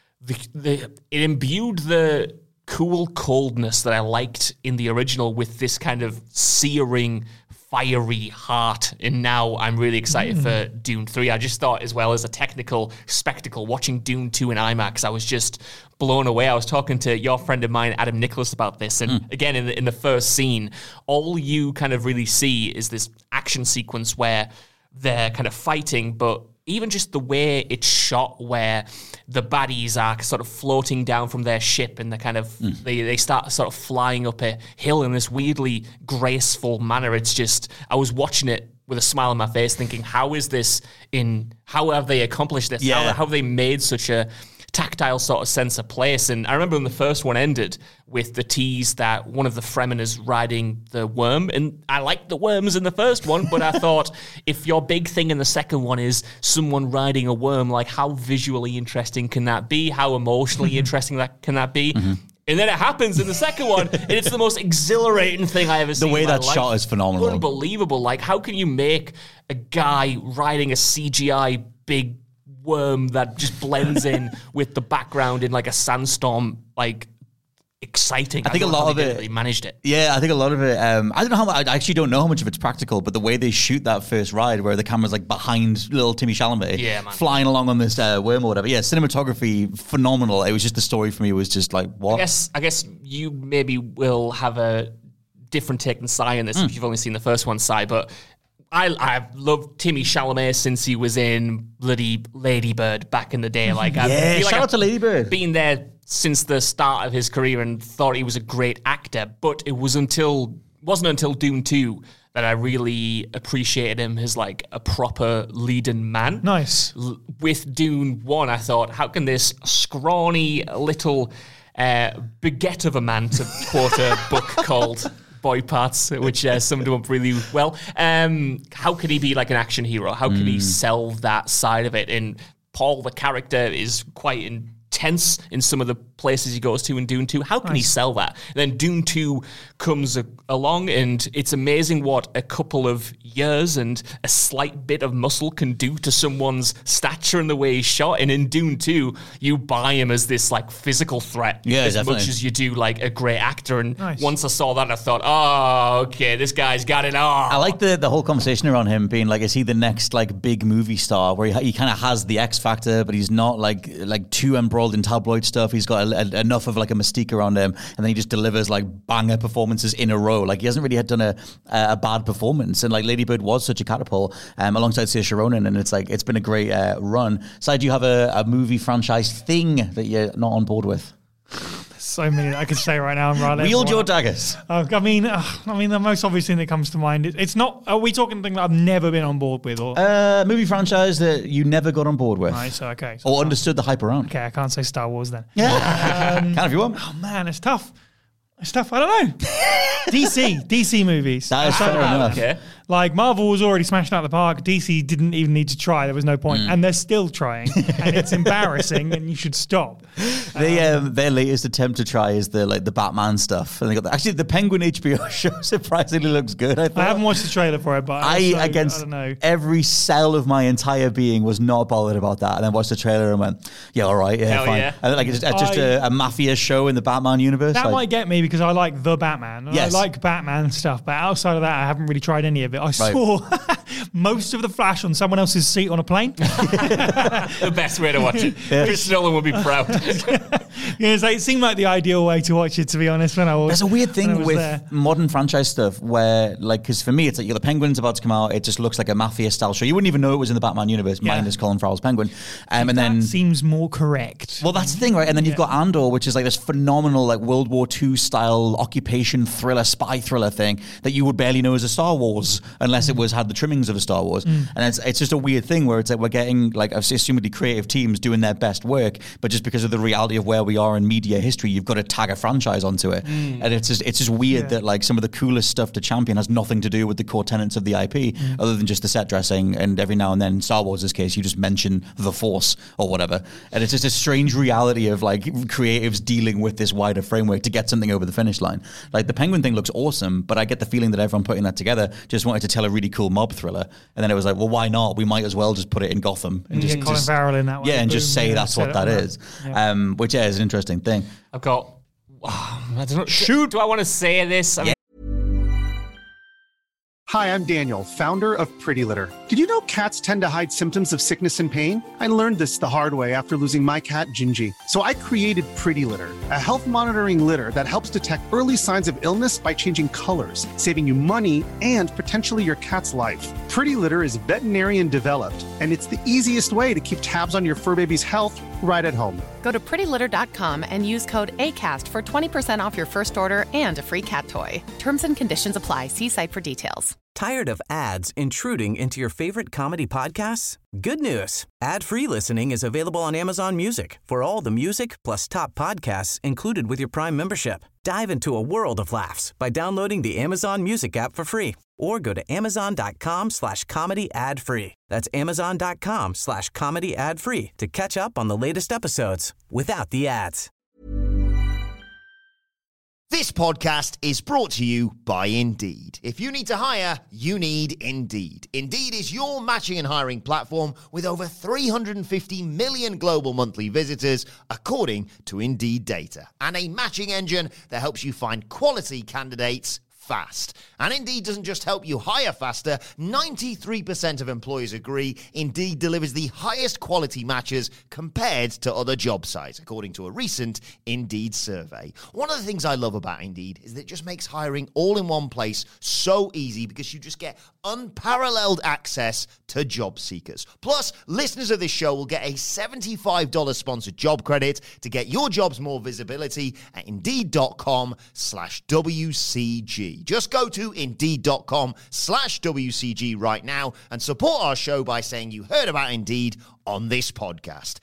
imbued the cool coldness that I liked in the original with this kind of searing, fiery heart. And now I'm really excited for Dune 3. I just thought, as well as a technical spectacle, watching Dune 2 in IMAX, I was just blown away. I was talking to your friend of mine, Adam Nicholas, about this. And again, in the first scene, all you kind of really see is this action sequence where they're kind of fighting, but even just the way it's shot, where the baddies are sort of floating down from their ship and they kind of they start sort of flying up a hill in this weirdly graceful manner. It's just, I was watching it with a smile on my face thinking, how have they accomplished this? Yeah. How have they made such a tactile sort of sense of place? And I remember when the first one ended with the tease that one of the Fremen is riding the worm, and I liked the worms in the first one, but I thought, if your big thing in the second one is someone riding a worm, like how visually interesting can that be? How emotionally interesting can that be? And then it happens in the second one, and it's the most exhilarating thing I ever seen. The way in my that's life. shot is phenomenal. Unbelievable. Like, how can you make a guy riding a CGI big worm that just blends in with the background in like a sandstorm, like exciting? I think a lot of it, they managed it. Yeah, I think a lot of it. I don't know I actually don't know how much of it's practical, but the way they shoot that first ride, where the camera's like behind little Timmy Chalamet, flying along on this worm or whatever. Yeah, cinematography phenomenal. It was just the story for me was just like, what? I guess you maybe will have a different take than Sai in this if you've only seen the first one, Sai, but I've loved Timmy Chalamet since he was in bloody Lady Bird back in the day. Like, shout out to Lady Bird. Been there since the start of his career and thought he was a great actor. But it wasn't until Dune 2 that I really appreciated him as like a proper leading man. Nice. With Dune 1, I thought, how can this scrawny little baguette of a man, to quote a book called Boy Parts, which summed him up really well. How could he be like an action hero? How could he sell that side of it? And Paul, the character, is quite intense in some of the places he goes to in Dune 2. How can he sell that? And then Dune 2 comes along, and it's amazing what a couple of years and a slight bit of muscle can do to someone's stature and the way he's shot. And in Dune 2, you buy him as this like physical threat as much as you do like a great actor. And once I saw that, I thought, oh, okay, this guy's got it all. I like the whole conversation around him being like, is he the next like big movie star where he kind of has the X factor, but he's not like too embroiled in tabloid stuff. He's got enough of like a mystique around him, and then he just delivers like banger performances in a row. Like, he hasn't really done a bad performance, and like Lady Bird was such a catapult alongside Saoirse Ronan, and it's been a great run. So do you have a movie franchise thing that you're not on board with? So many I could say right now. Wield your daggers. I mean, the most obvious thing that comes to mind, it's not. Are we talking something that I've never been on board with, or movie franchise that you never got on board with? Right. So or understood the hype around. Okay, I can't say Star Wars then. Yeah, can if you want. Oh man, it's tough. I don't know. DC movies. That is fair enough. Okay. Like, Marvel was already smashing out the park. DC didn't even need to try. There was no point. And they're still trying. And it's embarrassing, and you should stop. Their latest attempt to try is the Batman stuff. And they got actually, the Penguin HBO show surprisingly looks good, I thought. I haven't watched the trailer for it, but I don't know. Every cell of my entire being was not bothered about that. And then watched the trailer and went, yeah, all right, yeah, Hell fine. yeah. And it's just a mafia show in the Batman universe. That might get me because I like the Batman. And Yes. I like Batman stuff, but outside of that, I haven't really tried any of it. I saw most of the Flash on someone else's seat on a plane. The best way to watch it. Chris Nolan would be proud. It seemed like the ideal way to watch it, to be honest. There's a weird thing with there. modern franchise stuff where, like, because for me, it's like the Penguin's about to come out. It just looks like a mafia style show. You wouldn't even know it was in the Batman universe, minus Colin Farrell's Penguin. And then That seems more correct. Well, that's the thing, right? And then you've got Andor, which is like this phenomenal, like World War II style occupation thriller, spy thriller thing that you would barely know as a Star Wars unless it had the trimmings of a Star Wars. And it's just a weird thing where it's like we're getting, like, assumedly creative teams doing their best work, but just because of the reality of where we are in media history, you've got to tag a franchise onto it. And it's just weird that, like, some of the coolest stuff to champion has nothing to do with the core tenets of the IP other than just the set dressing. And every now and then, Star Wars' case, you just mention the Force or whatever. And it's just a strange reality of, like, creatives dealing with this wider framework to get something over the finish line. Like, the Penguin thing looks awesome, but I get the feeling that everyone putting that together just wanted to tell a really cool mob thriller. And then it was like, well, why not? We might as well just put it in Gotham. And get Colin Farrell in that way. Yeah, and Boom, just say that's what that is. Which is an interesting thing. I've got... I don't know. Shoot. Do I want to say this? I mean, Hi, I'm Daniel, founder of Pretty Litter. Did you know cats tend to hide symptoms of sickness and pain? I learned this the hard way after losing my cat, Gingy. So I created Pretty Litter, a health monitoring litter that helps detect early signs of illness by changing colors, saving you money and potentially your cat's life. Pretty Litter is veterinarian developed, and it's the easiest way to keep tabs on your fur baby's health right at home. Go to prettylitter.com and use code ACAST for 20% off your first order and a free cat toy. Terms and conditions apply. See site for details. Tired of ads intruding into your favorite comedy podcasts? Good news. Ad-free listening is available on Amazon Music for all the music plus top podcasts included with your Prime membership. Dive into a world of laughs by downloading the Amazon Music app for free or go to amazon.com/comedy ad-free. That's amazon.com/comedy ad-free to catch up on the latest episodes without the ads. This podcast is brought to you by Indeed. If you need to hire, you need Indeed. Indeed is your matching and hiring platform with over 350 million global monthly visitors, according to Indeed data, and a matching engine that helps you find quality candidates fast. And Indeed doesn't just help you hire faster. 93% of employers agree Indeed delivers the highest quality matches compared to other job sites, according to a recent Indeed survey. One of the things I love about Indeed is that it just makes hiring all in one place so easy because you just get unparalleled access to job seekers. Plus, listeners of this show will get a $75 sponsored job credit to get your jobs more visibility at Indeed.com/WCG. Just go to Indeed.com/WCG right now and support our show by saying you heard about Indeed on this podcast.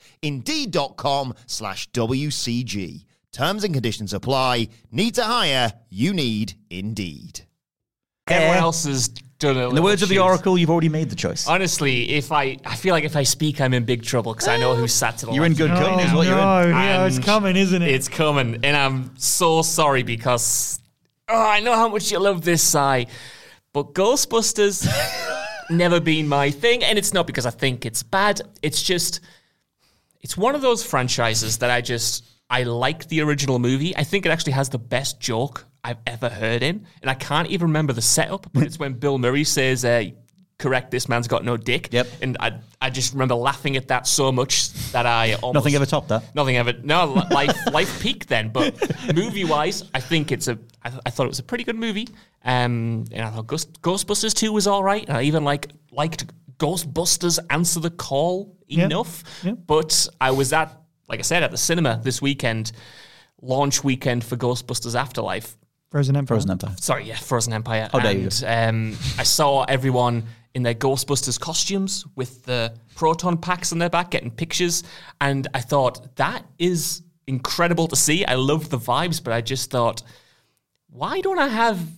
Indeed.com/WCG. Terms and conditions apply. Need to hire? You need Indeed. everyone else has done it. In the words of the Oracle, you've already made the choice. Honestly, I feel like if I speak, I'm in big trouble because I know who sat to the You're in left. good company, is what you're in. Yeah, it's And coming, isn't it? It's coming, and I'm so sorry because I know how much you love this, Si, but Ghostbusters never been my thing, and it's not because I think it's bad. It's just, it's one of those franchises that I like the original movie. I think it actually has the best joke I've ever heard in, and I can't even remember the setup, but it's when Bill Murray says, correct, this man's got no dick. Yep. And I just remember laughing at that so much that I almost... Nothing ever topped that. Nothing ever... No, life peaked then, but movie-wise, I think I thought it was a pretty good movie. And I thought Ghostbusters 2 was all right, and I even liked Ghostbusters Answer the Call enough. Yep. But I was at, like I said, at the cinema this weekend, launch weekend for Ghostbusters Afterlife. Frozen Empire. Sorry, yeah, Frozen Empire. How dare you. I saw everyone in their Ghostbusters costumes with the proton packs on their back getting pictures, and I thought, that is incredible to see. I loved the vibes, but I just thought, why don't I have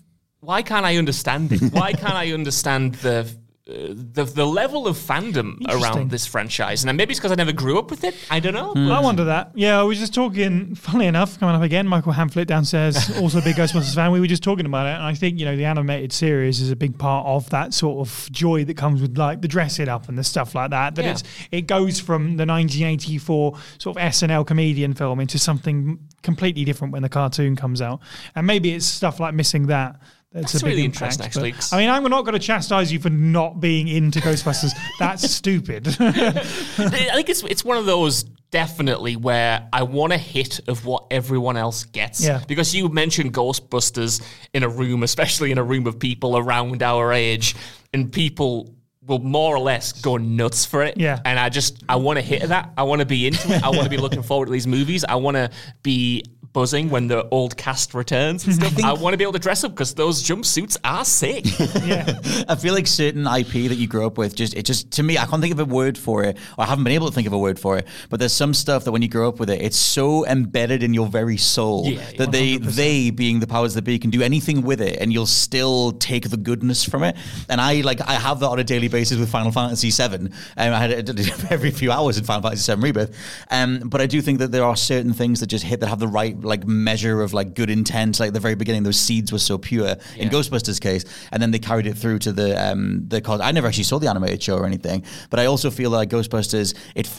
why can't I understand it? Why can't I understand the level of fandom around this franchise? And maybe it's because I never grew up with it. I don't know. I wonder that. Yeah, I was just talking, funnily enough, coming up again, Michael Hamflett downstairs, also a big Ghostbusters fan. We were just talking about it, and I think, the animated series is a big part of that sort of joy that comes with like the dressing up and the stuff like that. It goes from the 1984 sort of SNL comedian film into something completely different when the cartoon comes out. And maybe it's stuff like missing that. That's really interesting, actually. I mean, I'm not going to chastise you for not being into Ghostbusters. That's stupid. I think it's one of those definitely where I want a hit of what everyone else gets. Yeah. Because you mentioned Ghostbusters in a room, especially in a room of people around our age, and people will more or less go nuts for it. Yeah. And I want a hit of that. I want to be into it. I want to be looking forward to these movies. I want to be buzzing when the old cast returns and stuff. I want to be able to dress up because those jumpsuits are sick. Yeah. I feel like certain IP that you grew up with, just to me, I can't think of a word for it, or I haven't been able to think of a word for it, but there's some stuff that when you grow up with it, it's so embedded in your very soul that 100%. they, being the powers that be, can do anything with it and you'll still take the goodness from it. And I have that on a daily basis with Final Fantasy VII. I had it every few hours in Final Fantasy VII Rebirth. But I do think that there are certain things that just hit that have the right measure of good intent. Like at the very beginning, those seeds were so pure in Ghostbusters' case, and then they carried it through to the cause. I never actually saw the animated show or anything, but I also feel like Ghostbusters,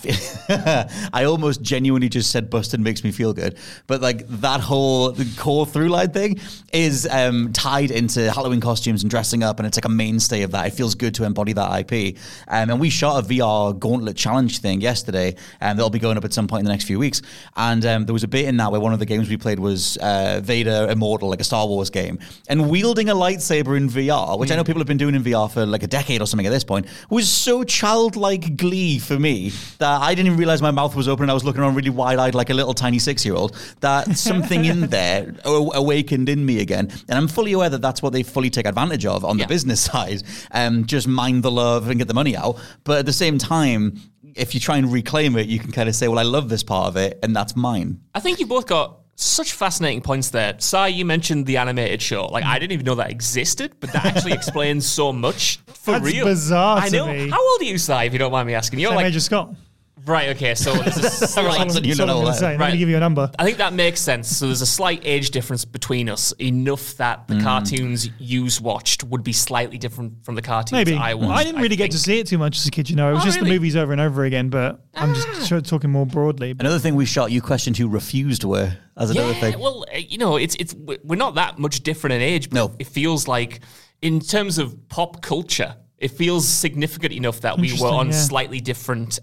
I almost genuinely just said busted makes me feel good, but that whole core through line thing is tied into Halloween costumes and dressing up, and it's like a mainstay of that. It feels good to embody that IP. And we shot a VR gauntlet challenge thing yesterday, and that'll be going up at some point in the next few weeks. And there was a bit in that where one of the games we played was Vader Immortal, like a Star Wars game, and wielding a lightsaber in VR, which I know people have been doing in VR for like a decade or something at this point, was so childlike glee for me that I didn't even realize my mouth was open and I was looking around really wide-eyed like a little tiny 6-year-old, that something in there awakened in me again. And I'm fully aware that that's what they fully take advantage of on the business side, just mine the love and get the money out. But at the same time, if you try and reclaim it, you can kind of say, well, I love this part of it and that's mine. I think you both got such fascinating points there. Sai, you mentioned the animated show. I didn't even know that existed, but that actually explains so much. That's real. bizarre to I know. me. How old are you, Sai, if you don't mind me asking? You're Major Scott. Right, okay, so there's a slight... Let me give you a number. I think that makes sense. So there's a slight age difference between us, enough that the cartoons you watched would be slightly different from the cartoons I watched. I didn't really get to see it too much as a kid, It was just the movies over and over again, but I'm just talking more broadly. Another thing we shot, you questioned who refused were, as another thing. Well, it's we're not that much different in age, but it feels like, in terms of pop culture, it feels significant enough that we were on slightly different...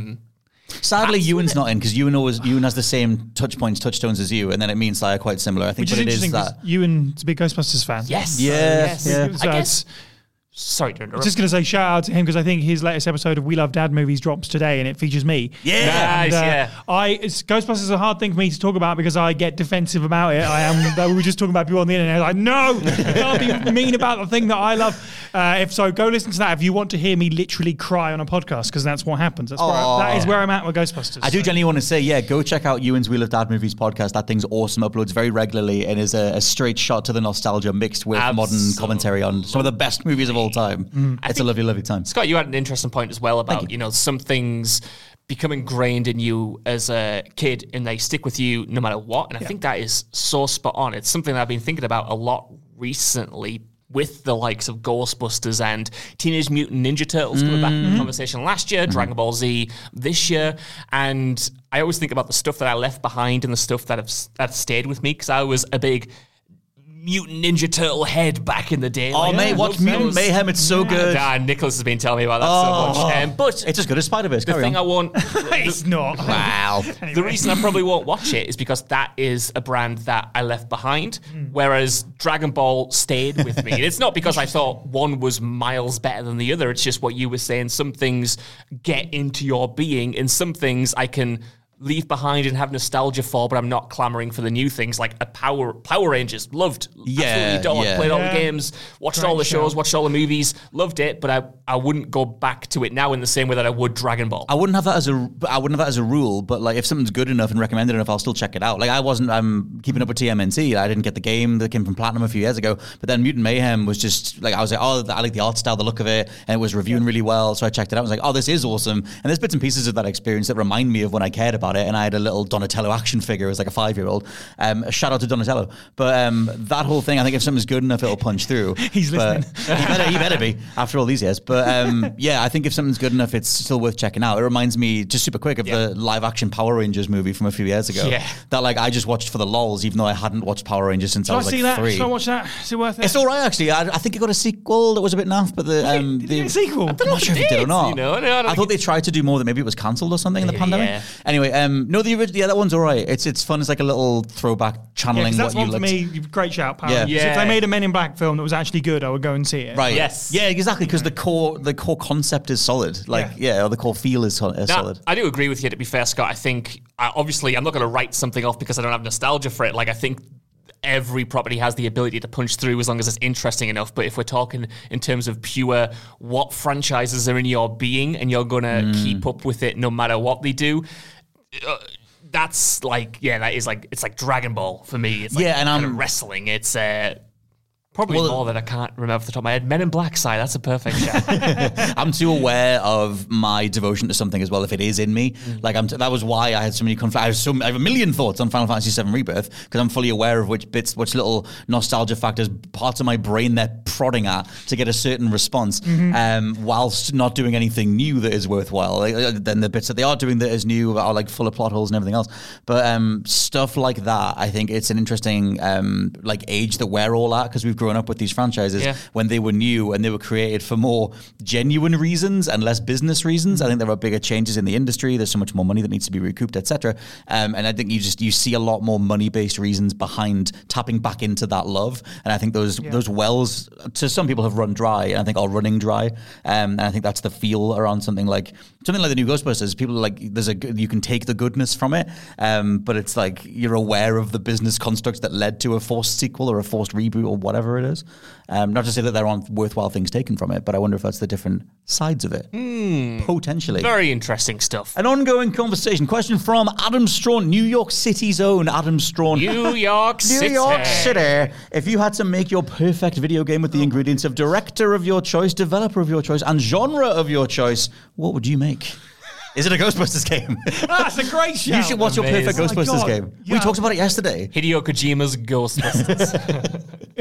Sadly, Ewan's not in, because Ewan has the same touchstones as you, and then it means they are quite similar. I think, but it is that Ewan's a big Ghostbusters fan. Yes. Yes. I guess. Sorry to interrupt. I was just going to say shout out to him because I think his latest episode of We Love Dad Movies drops today and it features me. Yeah. Nice, Ghostbusters is a hard thing for me to talk about because I get defensive about it. We were just talking about people on the internet. I was like, no, I can't be mean about the thing that I love. If so, go listen to that if you want to hear me literally cry on a podcast, because that's what happens. That is where I'm at with Ghostbusters. I do genuinely want to say, go check out Ewan's We Love Dad Movies podcast. That thing's awesome. Uploads very regularly and is a straight shot to the nostalgia mixed with modern commentary on some of the best movies of all time. It's a lovely, lovely time. Scott, you had an interesting point as well about, some things become ingrained in you as a kid and they stick with you no matter what. And I think that is so spot on. It's something that I've been thinking about a lot recently with the likes of Ghostbusters and Teenage Mutant Ninja Turtles coming back in the conversation last year, Dragon Ball Z this year. And I always think about the stuff that I left behind and the stuff that have stayed with me, because I was a big Mutant Ninja Turtle head back in the day. Mate, watch Mutant Mayhem. It's so good. Nicholas has been telling me about that so much. But it's as good as Spider-Verse. The thing I won't... It's not. Wow. The reason I probably won't watch it is because that is a brand that I left behind, whereas Dragon Ball stayed with me. It's not because I thought one was miles better than the other. It's just what you were saying. Some things get into your being, and some things I can leave behind and have nostalgia for, but I'm not clamoring for the new things like a Power Rangers. Loved. Absolutely adored. Played all the games, watched all the shows, watched all the movies, loved it, but I wouldn't go back to it now in the same way that I would Dragon Ball. I wouldn't have that as a rule, but like if something's good enough and recommended enough, I'll still check it out. Like I'm keeping up with TMNT. I didn't get the game that came from Platinum a few years ago, but then Mutant Mayhem was just like, I was like, oh, I like the art style, the look of it, and it was reviewing really well, so I checked it out. I was like, oh, this is awesome. And there's bits and pieces of that experience that remind me of when I cared about it, and I had a little Donatello action figure as like a 5-year-old. Shout out to Donatello. But that whole thing, I think if something's good enough, it'll punch through. He's listening. He better be after all these years. But yeah, I think if something's good enough, it's still worth checking out. It reminds me just super quick of the live action Power Rangers movie from a few years ago. Yeah. That like I just watched for the lols, even though I hadn't watched Power Rangers since I was like 3. Should I watch that? Is it worth it? It's all right actually. I think it got a sequel that was a bit naff, but did it get a sequel? I'm not sure if it did or not. You know, I thought they tried to do more, that maybe it was cancelled or something in the pandemic. Anyway, no, the original, that one's all right. It's fun. It's like a little throwback channeling that's what you one for liked. me. Great shout, Power. Yeah. If they made a Men in Black film that was actually good, I would go and see it. Right. Yes. Yeah, exactly. Because the core concept is solid. Like, or the core feel is solid. I do agree with you, to be fair, Scott. I think, obviously, I'm not going to write something off because I don't have nostalgia for it. Like, I think every property has the ability to punch through as long as it's interesting enough. But if we're talking in terms of pure what franchises are in your being and you're going to keep up with it no matter what they do, that's like, that is like, it's like Dragon Ball for me. It's like and kind of wrestling. It's probably more that I can't remember off the top of my head. Men in Black side, that's a perfect shout. I'm too aware of my devotion to something as well if it is in me. Like that was why I had so many conflicts. I have a million thoughts on Final Fantasy VII Rebirth because I'm fully aware of which little nostalgia factors, parts of my brain they're prodding at to get a certain response, whilst not doing anything new that is worthwhile. Then the bits that they are doing that is new are like full of plot holes and everything else. But stuff like that, I think it's an interesting like age that we're all at because we've grown up with these franchises when they were new and they were created for more genuine reasons and less business reasons. I think there are bigger changes in the industry. There's so much more money that needs to be recouped, etc. And I think you see a lot more money-based reasons behind tapping back into that love. And I think those wells, to some people, have run dry, and I think are running dry. And I think that's the feel around something like the new Ghostbusters. People are like, you can take the goodness from it, but it's like you're aware of the business constructs that led to a forced sequel or a forced reboot or whatever it is. Not to say that there aren't worthwhile things taken from it, but I wonder if that's the different sides of it. Potentially. Very interesting stuff. An ongoing conversation. Question from Adam Strawn, New York City's own Adam Strawn. New York City. New York City. If you had to make your perfect video game with the ingredients of director of your choice, developer of your choice, and genre of your choice, what would you make? Is it a Ghostbusters game? That's a great show. You should watch your perfect Ghostbusters game. Yeah. We talked about it yesterday. Hideo Kojima's Ghostbusters.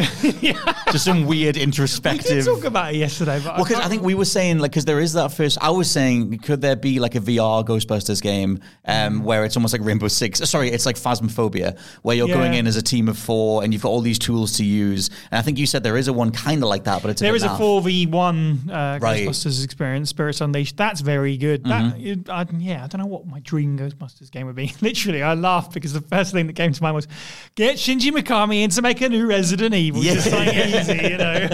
Just some weird introspective. We did talk about it yesterday. But because I think we were saying, like, because there is that first. I was saying, could there be like a VR Ghostbusters game where it's almost like Rainbow Six? Sorry, it's like Phasmophobia, where you're going in as a team of 4 and you've got all these tools to use. And I think you said there is a one kind of like that, but it's there is a 4v1 Ghostbusters experience, Spirits Unleashed. That's very good. I don't know what my dream Ghostbusters game would be. Literally, I laughed because the first thing that came to mind was get Shinji Mikami in to make a new Resident Evil. Just like easy, you know.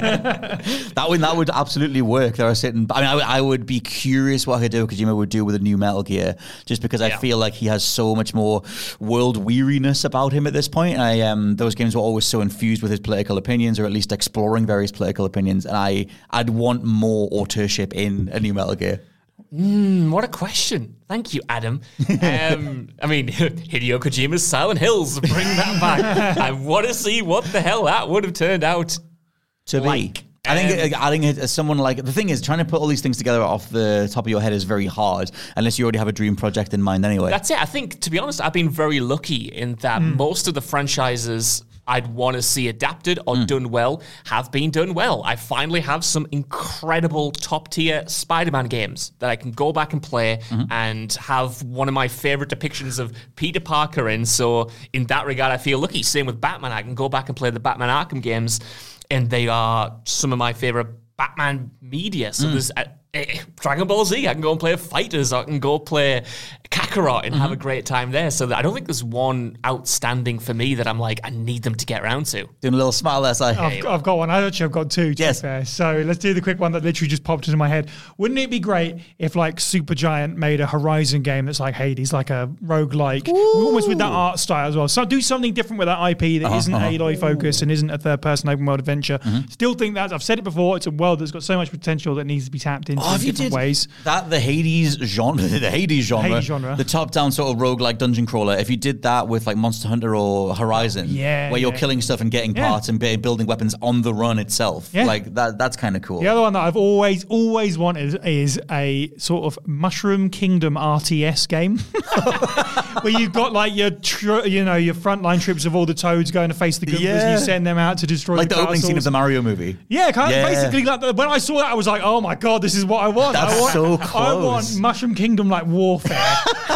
that would absolutely work. There are certain. I mean, I would be curious what Hideo Kojima would do with a new Metal Gear, just because I feel like he has so much more world weariness about him at this point. And those games were always so infused with his political opinions, or at least exploring various political opinions. And I'd want more authorship in a new Metal Gear. What a question. Thank you, Adam. I mean, Hideo Kojima's Silent Hills, bring that back. I want to see what the hell that would have turned out to be. I think adding it as someone like, the thing is, trying to put all these things together off the top of your head is very hard, unless you already have a dream project in mind anyway. That's it. I think, to be honest, I've been very lucky in that most of the franchises I'd want to see adapted or done well have been done well. I finally have some incredible top-tier Spider-Man games that I can go back and play and have one of my favorite depictions of Peter Parker in. So in that regard, I feel lucky. Same with Batman. I can go back and play the Batman Arkham games, and they are some of my favorite Batman media. So there's Dragon Ball Z. I can go and play Fighters. I can go play Kakarot and have a great time there. So I don't think there's one outstanding for me that I'm like, I need them to get around to. Doing a little smile there, Si. I've got one. I've got two, to be fair. So let's do the quick one that literally just popped into my head. Wouldn't it be great if like Supergiant made a Horizon game that's like Hades, like a roguelike, almost with that art style as well? So do something different with that IP that isn't Aloy focused and isn't a third-person open world adventure. Still think that, I've said it before, it's a world that's got so much potential that needs to be tapped into in different ways. The Hades genre, the top-down sort of roguelike dungeon crawler, if you did that with like Monster Hunter or Horizon, where you're killing stuff and getting parts and building weapons on the run itself, like that's kind of cool. The other one that I've always wanted is a sort of Mushroom Kingdom RTS game where you've got like your frontline troops of all the toads going to face the Goombas and you send them out to destroy like the opening scene of the Mario movie. Basically like when I saw that I was like, oh my god, this is what I want. So close. I want Mushroom Kingdom like warfare.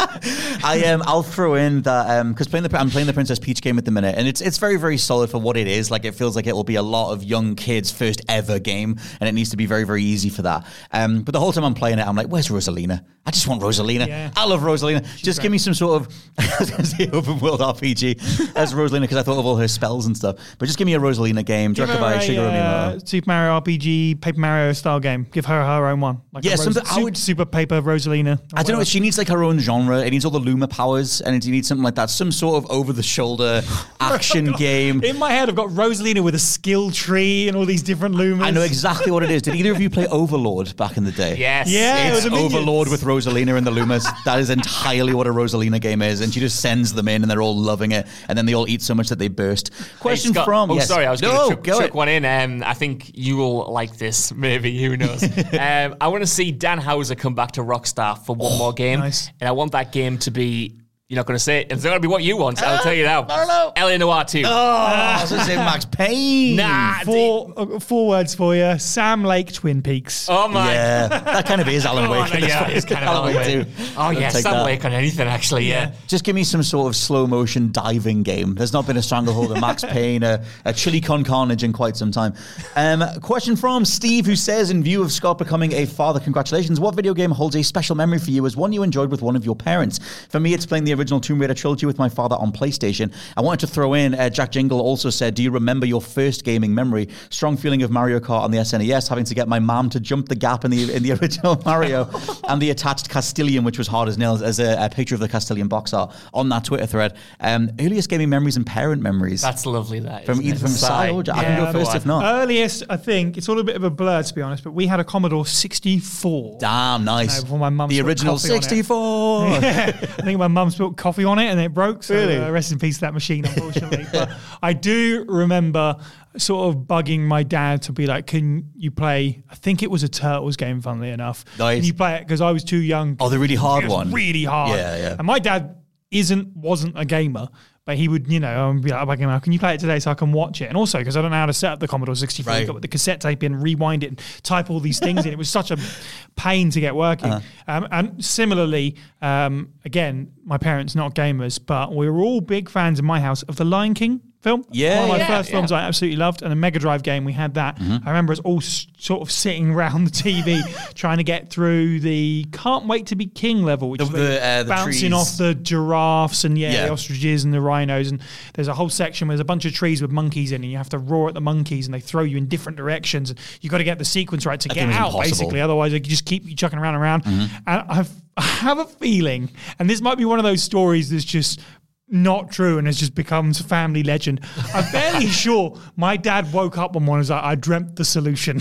I'll throw in that because I'm playing the Princess Peach game at the minute, and it's very, very solid for what it is. Like, it feels like it will be a lot of young kids' first ever game, and it needs to be very, very easy for that. But the whole time I'm playing it, I'm like, where's Rosalina? I just want Rosalina. Yeah. I love Rosalina. Just give me some sort of I was going to say open world RPG as Rosalina because I thought of all her spells and stuff. But just give me a Rosalina game directed by Shigeru Miyamoto. Super Mario RPG, Paper Mario style game. Give her her own one. Like Super Paper Rosalina. I don't know. She needs like her own genre. It needs all the Luma powers, and it needs something like that. Some sort of over-the-shoulder action game. In my head, I've got Rosalina with a skill tree and all these different Lumas. I know exactly what it is. Did either of you play Overlord back in the day? Yes. Yeah, it's Overlord with Rosalina and the Lumas. That is entirely what a Rosalina game is, and she just sends them in, and they're all loving it, and then they all eat so much that they burst. Question Scott, from... Oh, yes. sorry, I was going to chuck one in. I think you will like this, maybe, who knows. I want to see Dan Houser come back to Rockstar for one more game, and I want that game to be... You're not going to say it. It's not going to be what you want. I'll tell you now. No. L.A. Noire 2. I was going to say Max Payne. Nah. Four words for you. Sam Lake Twin Peaks. Oh, my. Yeah, that kind of is Alan Wake. It's kind of Alan Wake. Oh, yeah, Sam Lake on anything, actually, yeah. Just give me some sort of slow-motion diving game. There's not been a Stranglehold, a Max Payne, a Chili Con Carnage in quite some time. Question from Steve, who says, in view of Scott becoming a father, congratulations, what video game holds a special memory for you as one you enjoyed with one of your parents? For me, it's playing the original Tomb Raider trilogy with my father on PlayStation. I wanted to throw in, Jack Jingle also said, do you remember your first gaming memory? Strong feeling of Mario Kart on the SNES, having to get my mom to jump the gap in the original Mario, and the attached Castilian, which was hard as nails, as a picture of the Castilian box art on that Twitter thread. Earliest gaming memories and parent memories. That's lovely, that from either from Si or Jack. I can go first if not. Earliest, I think, it's all a bit of a blur to be honest, but we had a Commodore 64. Damn, nice. Before my mum the original 64. I think my mum spilled coffee on it and it broke. So rest in peace to that machine, unfortunately. But I do remember sort of bugging my dad to be like, can you play, I think it was a Turtles game, funnily enough. Nice. Can you play it? Because I was too young. Oh, the really hard one. Really hard. Yeah. And my dad wasn't a gamer. But he would, be like, can you play it today so I can watch it? And also, because I don't know how to set up the Commodore 64, you got the cassette tape in, rewind it, and type all these things in. It was such a pain to get working. And similarly, again, my parents not gamers, but we were all big fans in my house of The Lion King film. One of my first films I absolutely loved, and a Mega Drive game, we had that. I remember us all sort of sitting around the TV trying to get through the Can't Wait to Be King level, which is the bouncing trees. Off the giraffes and the ostriches and the rhinos, and there's a whole section where there's a bunch of trees with monkeys in, and you have to roar at the monkeys, and they throw you in different directions, and you got to get the sequence right to get out, impossible. Basically, otherwise they just keep you chucking around. And I have a feeling, and this might be one of those stories that's just not true and has just become family legend. I'm fairly sure my dad woke up one morning and was like, I dreamt the solution.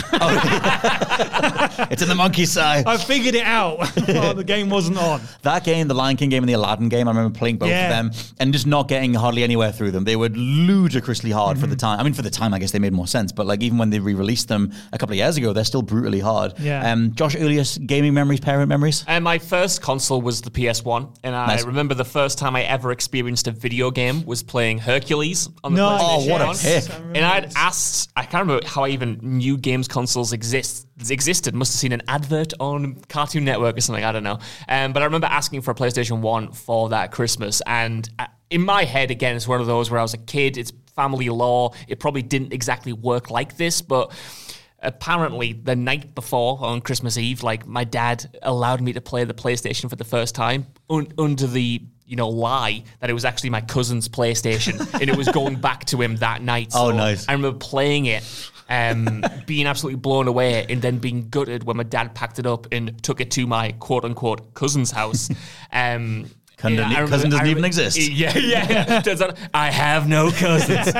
It's in the monkey side. I figured it out. The game wasn't on. That game, the Lion King game and the Aladdin game, I remember playing both of them and just not getting hardly anywhere through them. They were ludicrously hard for the time. I mean, for the time, I guess they made more sense, but like even when they re-released them a couple of years ago, they're still brutally hard. Josh, earliest gaming memories, parent memories? My first console was the PS1, and I remember the first time I ever experienced a video game was playing Hercules on the PlayStation 1. Oh, what a pick. And I'd asked, I can't remember how I even knew games consoles existed. Must have seen an advert on Cartoon Network or something, I don't know. But I remember asking for a PlayStation 1 for that Christmas, and in my head, again, it's one of those where I was a kid, it's family law, it probably didn't exactly work like this, but apparently the night before on Christmas Eve, like my dad allowed me to play the PlayStation for the first time under the lie that it was actually my cousin's PlayStation and it was going back to him that night. So nice. I remember playing it, being absolutely blown away, and then being gutted when my dad packed it up and took it to my quote unquote cousin's house. Cousin doesn't even exist. Yeah. Turns out I have no cousins.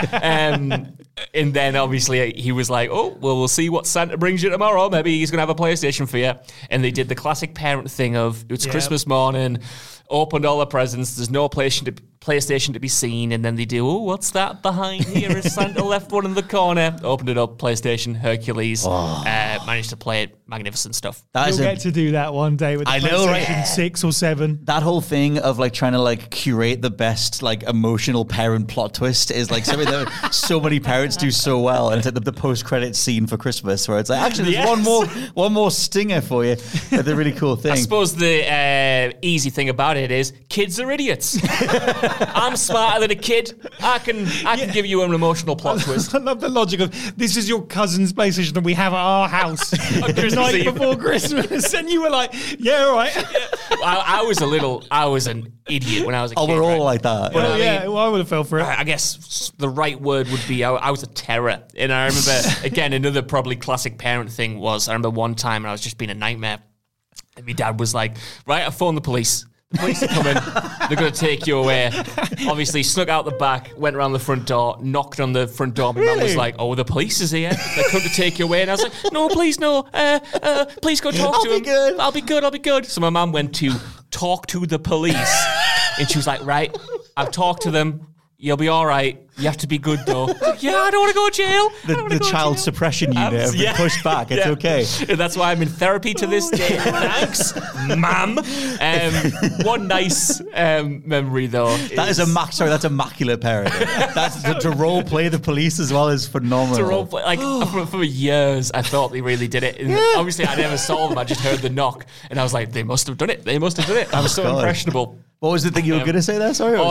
And then obviously he was like, oh, well, we'll see what Santa brings you tomorrow. Maybe he's going to have a PlayStation for you. And they did the classic parent thing of it's Christmas morning, opened all the presents, there's no PlayStation to be seen, and then they do, oh, what's that behind here? Is Santa left one in the corner? Opened it up, PlayStation, Hercules, managed to play it, magnificent stuff. You'll get to do that one day with the PlayStation 6 or 7. That whole thing of like trying to like curate the best like emotional parent plot twist is like something that so many parents do so well, and it's like the post-credit scene for Christmas where it's like, actually there's one more stinger for you. It's a really cool thing. I suppose the easy thing about it is kids are idiots. I'm smarter than a kid. I can give you an emotional plot twist. I love the logic of this is your cousin's PlayStation that we have at our house the night before Christmas, and you were like, yeah, all right. I was an idiot when I was a kid. We're all right? like that. But I would have fell for it. I guess the right word would be I was a terror. And I remember, again, another probably classic parent thing was, I remember one time and I was just being a nightmare. And my dad was like, right, I phoned the police. The police are coming. They're going to take you away. Obviously, snuck out the back, went around the front door, knocked on the front door. My mum was like, oh, the police is here. They're coming to take you away. And I was like, no, please, no. Please go talk to him. Good. I'll be good. So my mum went to talk to the police. And she was like, right, I've talked to them. You'll be all right. You have to be good, though. Yeah, I don't want to go to jail. The child suppression unit have been pushed back. It's okay. And that's why I'm in therapy to this day. Thanks, ma'am. One nice memory, though. That's immaculate parenting. That's to role play the police as well is phenomenal. To role play, for years, I thought they really did it. And obviously, I never saw them. I just heard the knock, and I was like, they must have done it. I was so impressionable. What was the thing you were going to say there? Sorry.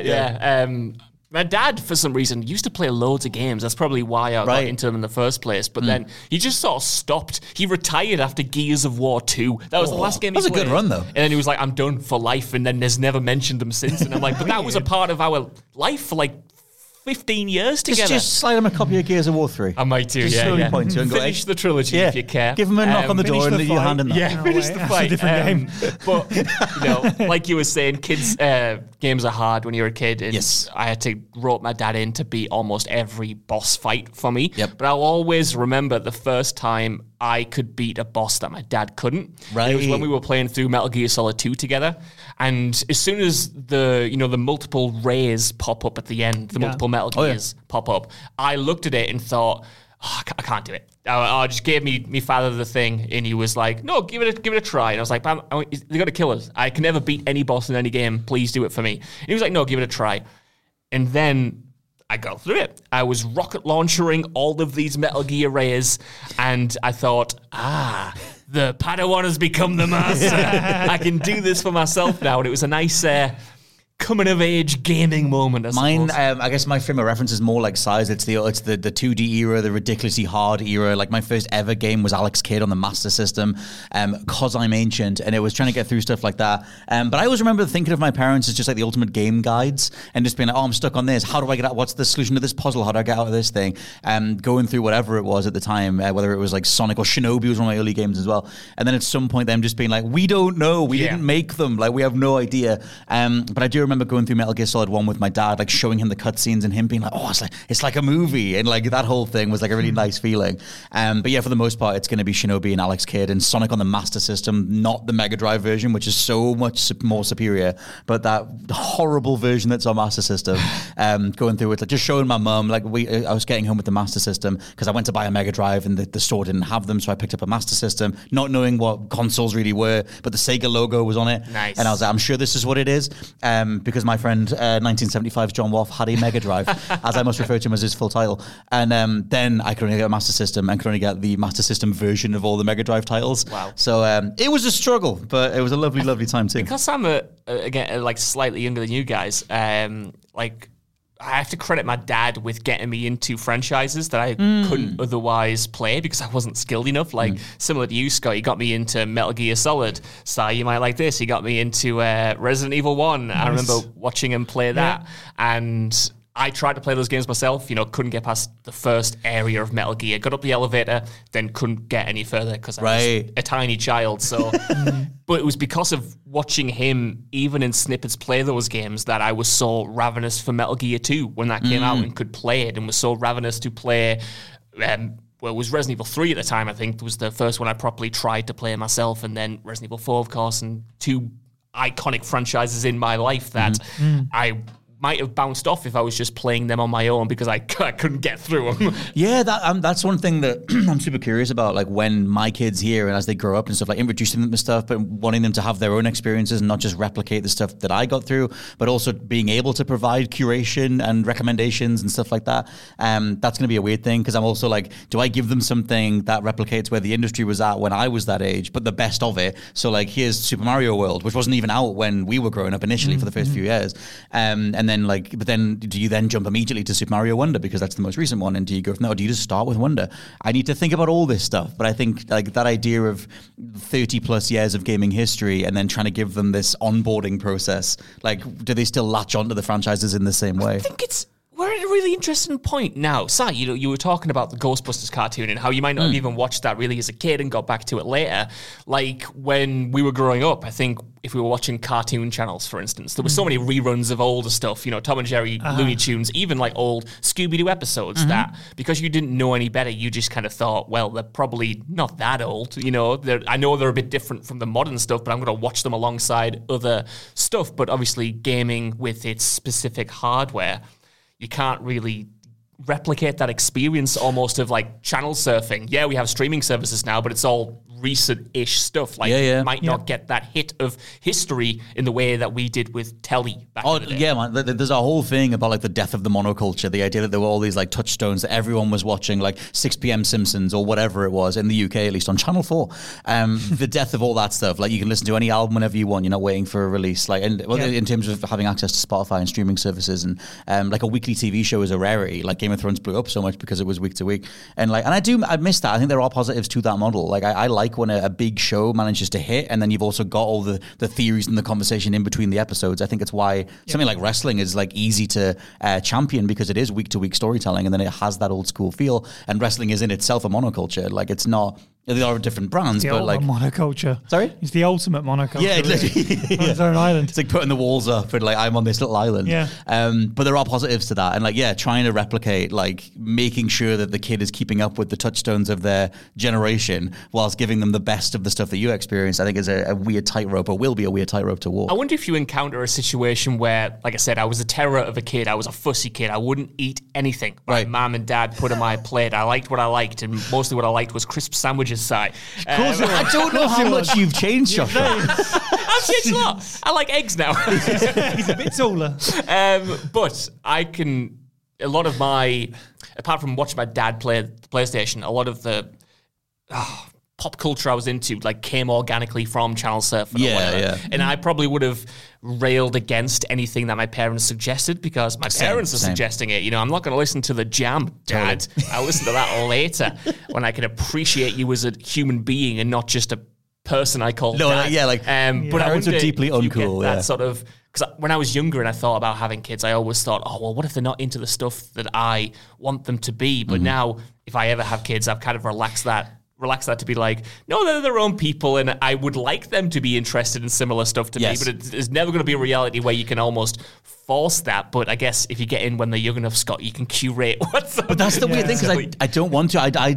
My dad, for some reason, used to play loads of games. That's probably why I got into them in the first place. But then he just sort of stopped. He retired after Gears of War 2. That was the last game he played. That was a good run, though. And then he was like, I'm done for life. And then has never mentioned them since. And I'm like, but that was a part of our life for like 15 years together. Just slide him a copy of Gears of War 3. I might do, point to and finish the trilogy if you care. Give him a knock on the door and leave your hand in that. Yeah, finish the fight. That's a different game. But, like you were saying, kids' games are hard when you're a kid. And yes. I had to rope my dad in to beat almost every boss fight for me. Yep. But I'll always remember the first time I could beat a boss that my dad couldn't. Right. It was when we were playing through Metal Gear Solid 2 together. And as soon as the multiple rays pop up at the end, the multiple Metal Gears pop up, I looked at it and thought, I can't do it. I just gave me father the thing, and he was like, no, give it a try. And I was like, they're going to kill us. I can never beat any boss in any game. Please do it for me. And he was like, no, give it a try. And then I got through it. I was rocket launchering all of these Metal Gear rays, and I thought, the Padawan has become the master. I can do this for myself now. And it was a nice coming of age gaming moment. Mine, I guess my frame of reference is more like size. It's the 2D era, the ridiculously hard era. Like my first ever game was Alex Kidd on the Master System, cause I'm ancient, and it was trying to get through stuff like that. But I always remember thinking of my parents as just like the ultimate game guides, and just being like, oh, I'm stuck on this. How do I get out? What's the solution to this puzzle? How do I get out of this thing? Going through whatever it was at the time, whether it was like Sonic or Shinobi was one of my early games as well. And then at some point, them just being like, we don't know. We didn't make them. Like we have no idea. But I do remember going through Metal Gear Solid 1 with my dad, like showing him the cutscenes and him being like, oh, it's like a movie, and like that whole thing was like a really nice feeling. But yeah, for the most part, it's going to be Shinobi and Alex Kidd and Sonic on the Master System, not the Mega Drive version, which is so much more superior, but that horrible version that's on Master System. Going through it, like just showing my mum, like I was getting home with the Master System because I went to buy a Mega Drive and the store didn't have them, so I picked up a Master System, not knowing what consoles really were, but the Sega logo was on it. Nice. And I was like, I'm sure this is what it is, because my friend 1975's John Woff had a Mega Drive, as I must refer to him as his full title. And then I could only get a Master System and could only get the Master System version of all the Mega Drive titles. Wow. So it was a struggle, but it was a lovely, lovely time too. Because I'm again like slightly younger than you guys, like I have to credit my dad with getting me into franchises that I couldn't otherwise play because I wasn't skilled enough. Like, similar to you, Scott, he got me into Metal Gear Solid. Si, you might like this. He got me into Resident Evil 1. Nice. I remember watching him play that. And I tried to play those games myself, couldn't get past the first area of Metal Gear. Got up the elevator, then couldn't get any further because I was a tiny child. So, but it was because of watching him, even in snippets, play those games that I was so ravenous for Metal Gear 2 when that came out and could play it, and was so ravenous to play. It was Resident Evil 3 at the time, I think, was the first one I properly tried to play myself, and then Resident Evil 4, of course, and 2 iconic franchises in my life that I might have bounced off if I was just playing them on my own because I couldn't get through them. Yeah, that's one thing that I'm super curious about, like when my kids hear and as they grow up and stuff, like introducing them to stuff, but wanting them to have their own experiences and not just replicate the stuff that I got through, but also being able to provide curation and recommendations and stuff like that. That's going to be a weird thing because I'm also like, do I give them something that replicates where the industry was at when I was that age, but the best of it? So like, here's Super Mario World, which wasn't even out when we were growing up initially for the first few years. And then do you then jump immediately to Super Mario Wonder because that's the most recent one? And do you go from there, or do you just start with Wonder? I need to think about all this stuff. But I think like that idea of 30 plus years of gaming history and then trying to give them this onboarding process, like, do they still latch onto the franchises in the same way? I think we're at a really interesting point now. Si, you were talking about the Ghostbusters cartoon and how you might not have even watched that really as a kid and got back to it later. Like when we were growing up, I think if we were watching cartoon channels, for instance, there were so many reruns of older stuff, Tom and Jerry, Looney Tunes, even like old Scooby-Doo episodes that because you didn't know any better, you just kind of thought, well, they're probably not that old. I know they're a bit different from the modern stuff, but I'm going to watch them alongside other stuff. But obviously gaming with its specific hardware, you can't really replicate that experience almost of like channel surfing. Yeah, we have streaming services now, but it's all recent-ish stuff. Like, you might not get that hit of history in the way that we did with telly back in the day. Yeah, man. There's a whole thing about like the death of the monoculture, the idea that there were all these like touchstones that everyone was watching, like 6 p.m. Simpsons or whatever it was, in the UK, at least on Channel 4. The death of all that stuff. Like, you can listen to any album whenever you want. You're not waiting for a release. Like, in terms of having access to Spotify and streaming services, and like a weekly TV show is a rarity. Like Game of Thrones blew up so much because it was week to week. And I miss that. I think there are positives to that model. Like, I like when a big show manages to hit, and then you've also got all the theories and the conversation in between the episodes. I think it's why something like wrestling is like easy to champion, because it is week to week storytelling, and then it has that old school feel. And wrestling is in itself a monoculture. Like, it's not. They are different brands, but like monoculture. Sorry, it's the ultimate monoculture. Yeah, exactly. On its own island. It's like putting the walls up and like, I'm on this little island. Yeah. But there are positives to that, and like trying to replicate, like making sure that the kid is keeping up with the touchstones of their generation whilst giving them the best of the stuff that you experienced. I think is a weird tightrope, or will be a weird tightrope to walk. I wonder if you encounter a situation where, like I said, I was a terror of a kid. I was a fussy kid. I wouldn't eat anything my mom and dad put on my plate. I liked what I liked, and mostly what I liked was crisp sandwiches. Side. I don't know how much you've changed, Joshua. I've changed a lot. I like eggs now. He's a bit taller. But I can, a lot of my, apart from watching my dad play the PlayStation, a lot of the pop culture I was into like came organically from Channel Surf. And I probably would have railed against anything that my parents suggested because my parents are suggesting it. I'm not going to listen to the Jam, Dad. I'll listen to that later when I can appreciate you as a human being and not just a person I call Dad. But parents are deeply uncool. That sort of, because when I was younger and I thought about having kids, I always thought, oh, well, what if they're not into the stuff that I want them to be? But now, if I ever have kids, I've kind of relaxed that to be like, no, they're their own people, and I would like them to be interested in similar stuff to me, but it's never going to be a reality where you can almost force that. But I guess if you get in when they're young enough, Scott, you can curate what's up. But that's the weird thing, because I don't want to.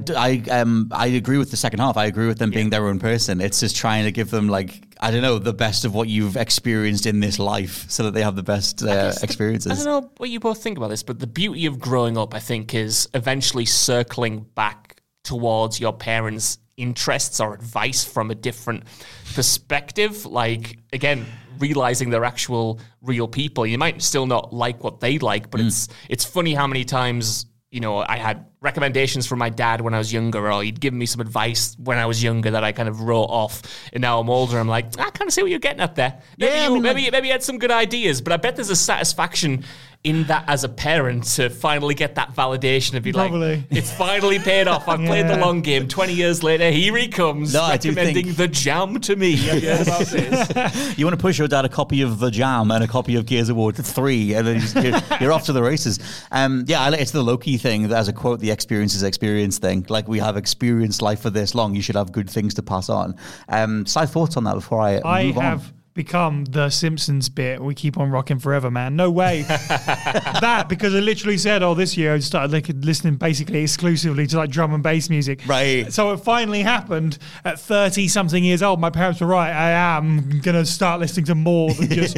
I agree with the second half. I agree with them being their own person. It's just trying to give them, like, I don't know, the best of what you've experienced in this life so that they have the best experiences. I don't know what you both think about this, but the beauty of growing up, I think, is eventually circling back towards your parents' interests or advice from a different perspective. Like, again, realizing they're actual real people. You might still not like what they like, but it's funny how many times, I had recommendations from my dad when I was younger, or he'd given me some advice when I was younger that I kind of wrote off, and now I'm older, I'm like, I kind of see what you're getting at there. Maybe you had some good ideas, but I bet there's a satisfaction in that as a parent to finally get that validation of be like, it's finally paid off. I've played the long game. 20 years later, here he comes recommending The Jam to me. Have you heard about this? You want to push your dad a copy of The Jam and a copy of Gears of War 3, and then you're off to the races. It's the Loki thing. As a quote, the experience is experience thing. Like, we have experienced life for this long. You should have good things to pass on. Side thoughts on that before I move on? Become the Simpsons bit. We keep on rocking forever, man. No way. That, because I literally said, this year I started listening basically exclusively to like drum and bass music. Right. So it finally happened at 30 something years old. My parents were right. I am going to start listening to more than just,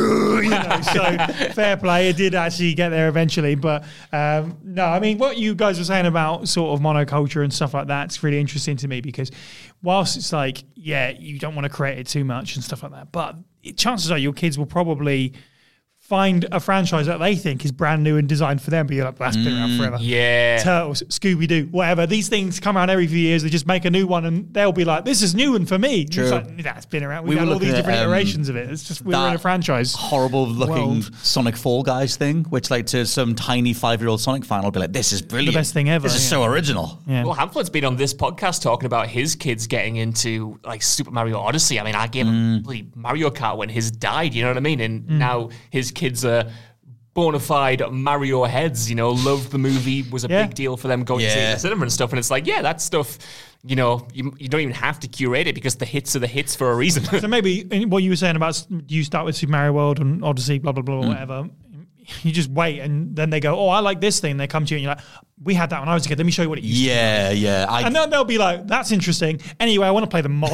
so fair play. It did actually get there eventually. But no, I mean, what you guys were saying about sort of monoculture and stuff like that, it's really interesting to me, because whilst it's like, you don't want to create it too much and stuff like that, but chances are your kids will probably find a franchise that they think is brand new and designed for them, but you're like, that's been around forever. Yeah. Turtles, Scooby-Doo, whatever. These things come out every few years. They just make a new one and they'll be like, this is new and for me. True. It's like, that's been around. We've had all these different iterations of it. It's just, we're in a franchise. Horrible looking Sonic Fall Guys thing, which like to some tiny 5-year-old Sonic fan will be like, this is brilliant. The best thing ever. This is so original. Yeah. Well, Hamflet's been on this podcast talking about his kids getting into like Super Mario Odyssey. I mean, I gave him Mario Kart when his died, you know what I mean? And now his kids are bona fide Mario heads, loved the movie, was a big deal for them going to see it in the cinema and stuff. And it's like, that stuff, you don't even have to curate it, because the hits are the hits for a reason. So maybe what you were saying about you start with Super Mario World and Odyssey, blah, blah, blah, whatever. You just wait, and then they go, I like this thing. They come to you and you're like, we had that when I was a kid. Let me show you what it used to be. And then they'll be like, that's interesting. Anyway, I want to play the mod.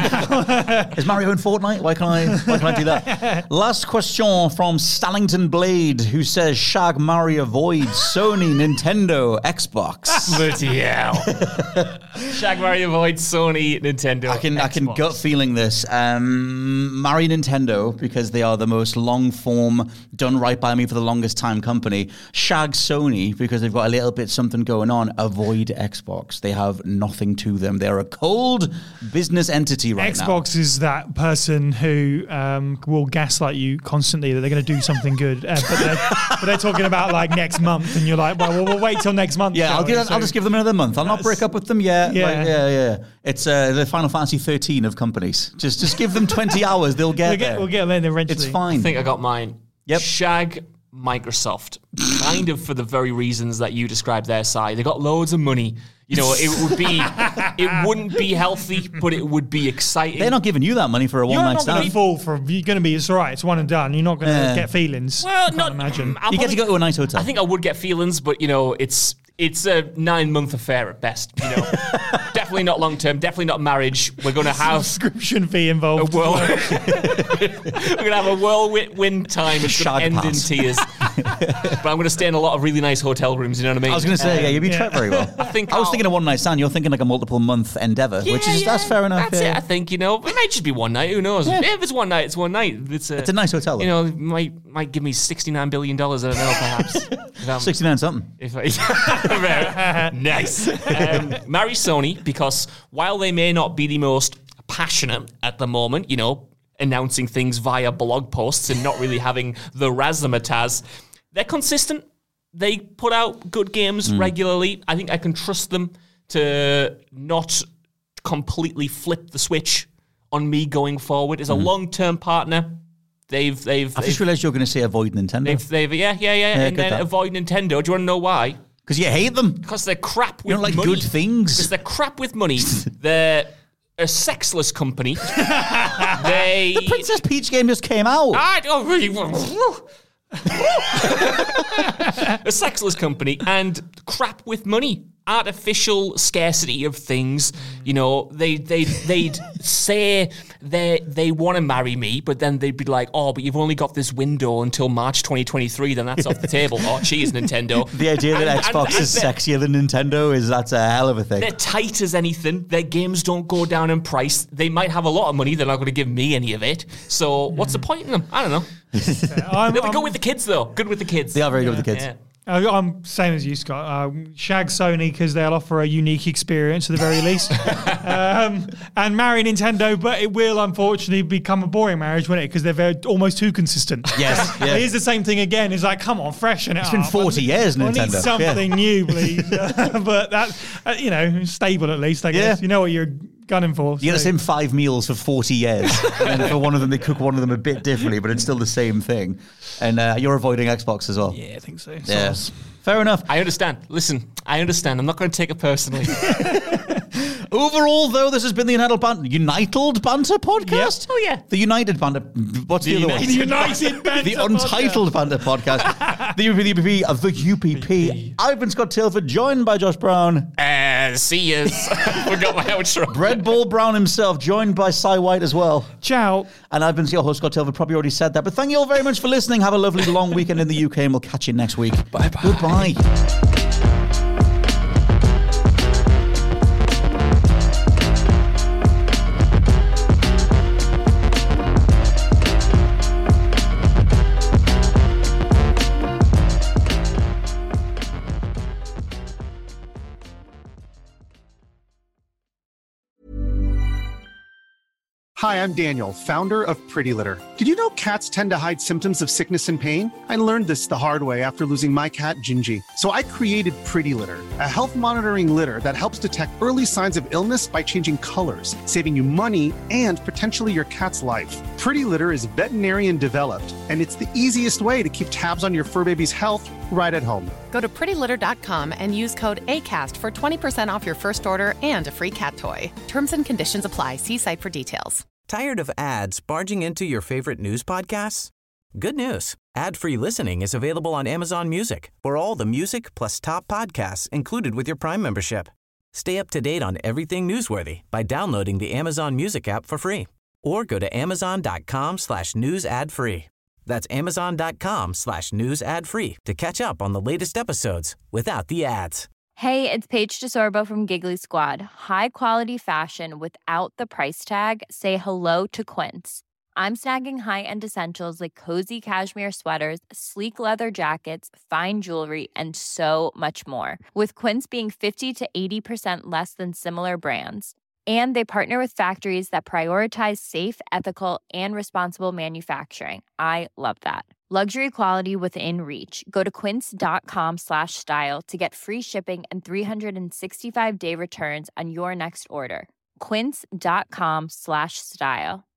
Is Mario in Fortnite? Why can I do that? Last question from Stallington Blade, who says, Shag, Mario, Void, Sony, Nintendo, Xbox. Bloody hell. Shag, Mario, Void, Sony, Nintendo, I can gut feeling this. Mario, Nintendo, because they are the most long form, done right by me for the longest time company. Shag, Sony, because they've got a little bit something going on. Avoid Xbox. They have nothing to them. They're a cold business entity right now. Xbox is that person who will gaslight you constantly that they're going to do something good, but they're talking about like next month, and you're like, well, we'll wait till next month. Yeah, I'll just give them another month. I'll not break up with them yet. Yeah. It's the Final Fantasy 13 of companies. Just give them 20 hours. They'll get there. We'll get there eventually. It's fine. I think I got mine. Yep. Shag, Microsoft, kind of for the very reasons that you described their side. They got loads of money. It wouldn't be healthy, but it would be exciting. They're not giving you that money for a one-night stand. You're going to be, it's all right, it's one and done. You're not going to get feelings. Well, not imagine. You get to go to a nice hotel. I think I would get feelings, but it's a 9-month affair at best. Definitely not long term. Definitely not marriage. We're going to have subscription fee involved. We're going to have a whirlwind time. It's going to end in tears. But I'm going to stay in a lot of really nice hotel rooms. You know what I mean? I was going to say, you'd be treated very well. I was thinking a one night stand. You're thinking like a multiple month endeavor, which is that's fair enough. That's it. I think it might just be one night. Who knows? Yeah. If it's one night, it's one night. It's a nice hotel. Might give me $69 billion. I don't know, perhaps 69 something. Nice. Marry Sony, because while they may not be the most passionate at the moment, announcing things via blog posts and not really having the razzmatazz, they're consistent. They put out good games regularly. I think I can trust them to not completely flip the switch on me going forward. As a long-term partner, I just realised you're going to say avoid Nintendo. And then avoid Nintendo. Do you want to know why? Because you hate them. Because they're crap with money. You don't like good things. Because they're crap with money. They're a sexless company. The Princess Peach game just came out. A sexless company and crap with money. Artificial scarcity of things. They'd say they want to marry me, but then they'd be like, but you've only got this window until March 2023, then that's off the table. Cheers, Nintendo. The idea that Xbox is sexier than Nintendo that's a hell of a thing. They're tight as anything. Their games don't go down in price. They might have a lot of money. They're not going to give me any of it. So what's the point in them? I don't know. They'll be good with the kids, though. Good with the kids. They are very good with the kids. Yeah. I'm same as you, Scott. Shag Sony because they'll offer a unique experience at the very least, and marry Nintendo. But it will unfortunately become a boring marriage, won't it? Because they're almost too consistent. Yes, yeah. Here's the same thing again. It's like, come on, freshen it up. It's been 40 years, Nintendo. I need something new, please. But that, stable at least. I guess you know what you're gunning for. You get the same 5 meals for 40 years, and then for one of them they cook one of them a bit differently, but it's still the same thing. And you're avoiding Xbox as well. Yeah, I think so. Yeah. Fair enough. I understand. Listen, I understand. I'm not going to take it personally. Overall, though, this has been the United Banter podcast. Yep. Oh, yeah. The United Banter. What's the other one? The United Banter. The Untitled Banter podcast. The UPP of the UPP. I've been Scott Tilford, joined by Josh Brown. See yous. Forgot my outro. Bread Ball Brown himself, joined by Cy White as well. Ciao. And I've been your host, Scott Tilford. Probably already said that, but thank you all very much for listening. Have a lovely long weekend in the UK, and we'll catch you next week. Bye-bye. Goodbye. Hi, I'm Daniel, founder of Pretty Litter. Did you know cats tend to hide symptoms of sickness and pain? I learned this the hard way after losing my cat, Gingy. So I created Pretty Litter, a health monitoring litter that helps detect early signs of illness by changing colors, saving you money and potentially your cat's life. Pretty Litter is veterinarian developed, and it's the easiest way to keep tabs on your fur baby's health right at home. Go to prettylitter.com and use code ACAST for 20% off your first order and a free cat toy. Terms and conditions apply. See site for details. Tired of ads barging into your favorite news podcasts? Good news. Ad-free listening is available on Amazon Music for all the music plus top podcasts included with your Prime membership. Stay up to date on everything newsworthy by downloading the Amazon Music app for free or go to amazon.com/news ad free. That's amazon.com/news ad free to catch up on the latest episodes without the ads. Hey, it's Paige DeSorbo from Giggly Squad. High quality fashion without the price tag. Say hello to Quince. I'm snagging high-end essentials like cozy cashmere sweaters, sleek leather jackets, fine jewelry, and so much more. With Quince being 50 to 80% less than similar brands. And they partner with factories that prioritize safe, ethical, and responsible manufacturing. I love that. Luxury quality within reach. Go to quince.com/style to get free shipping and 365-day returns on your next order. Quince.com/style.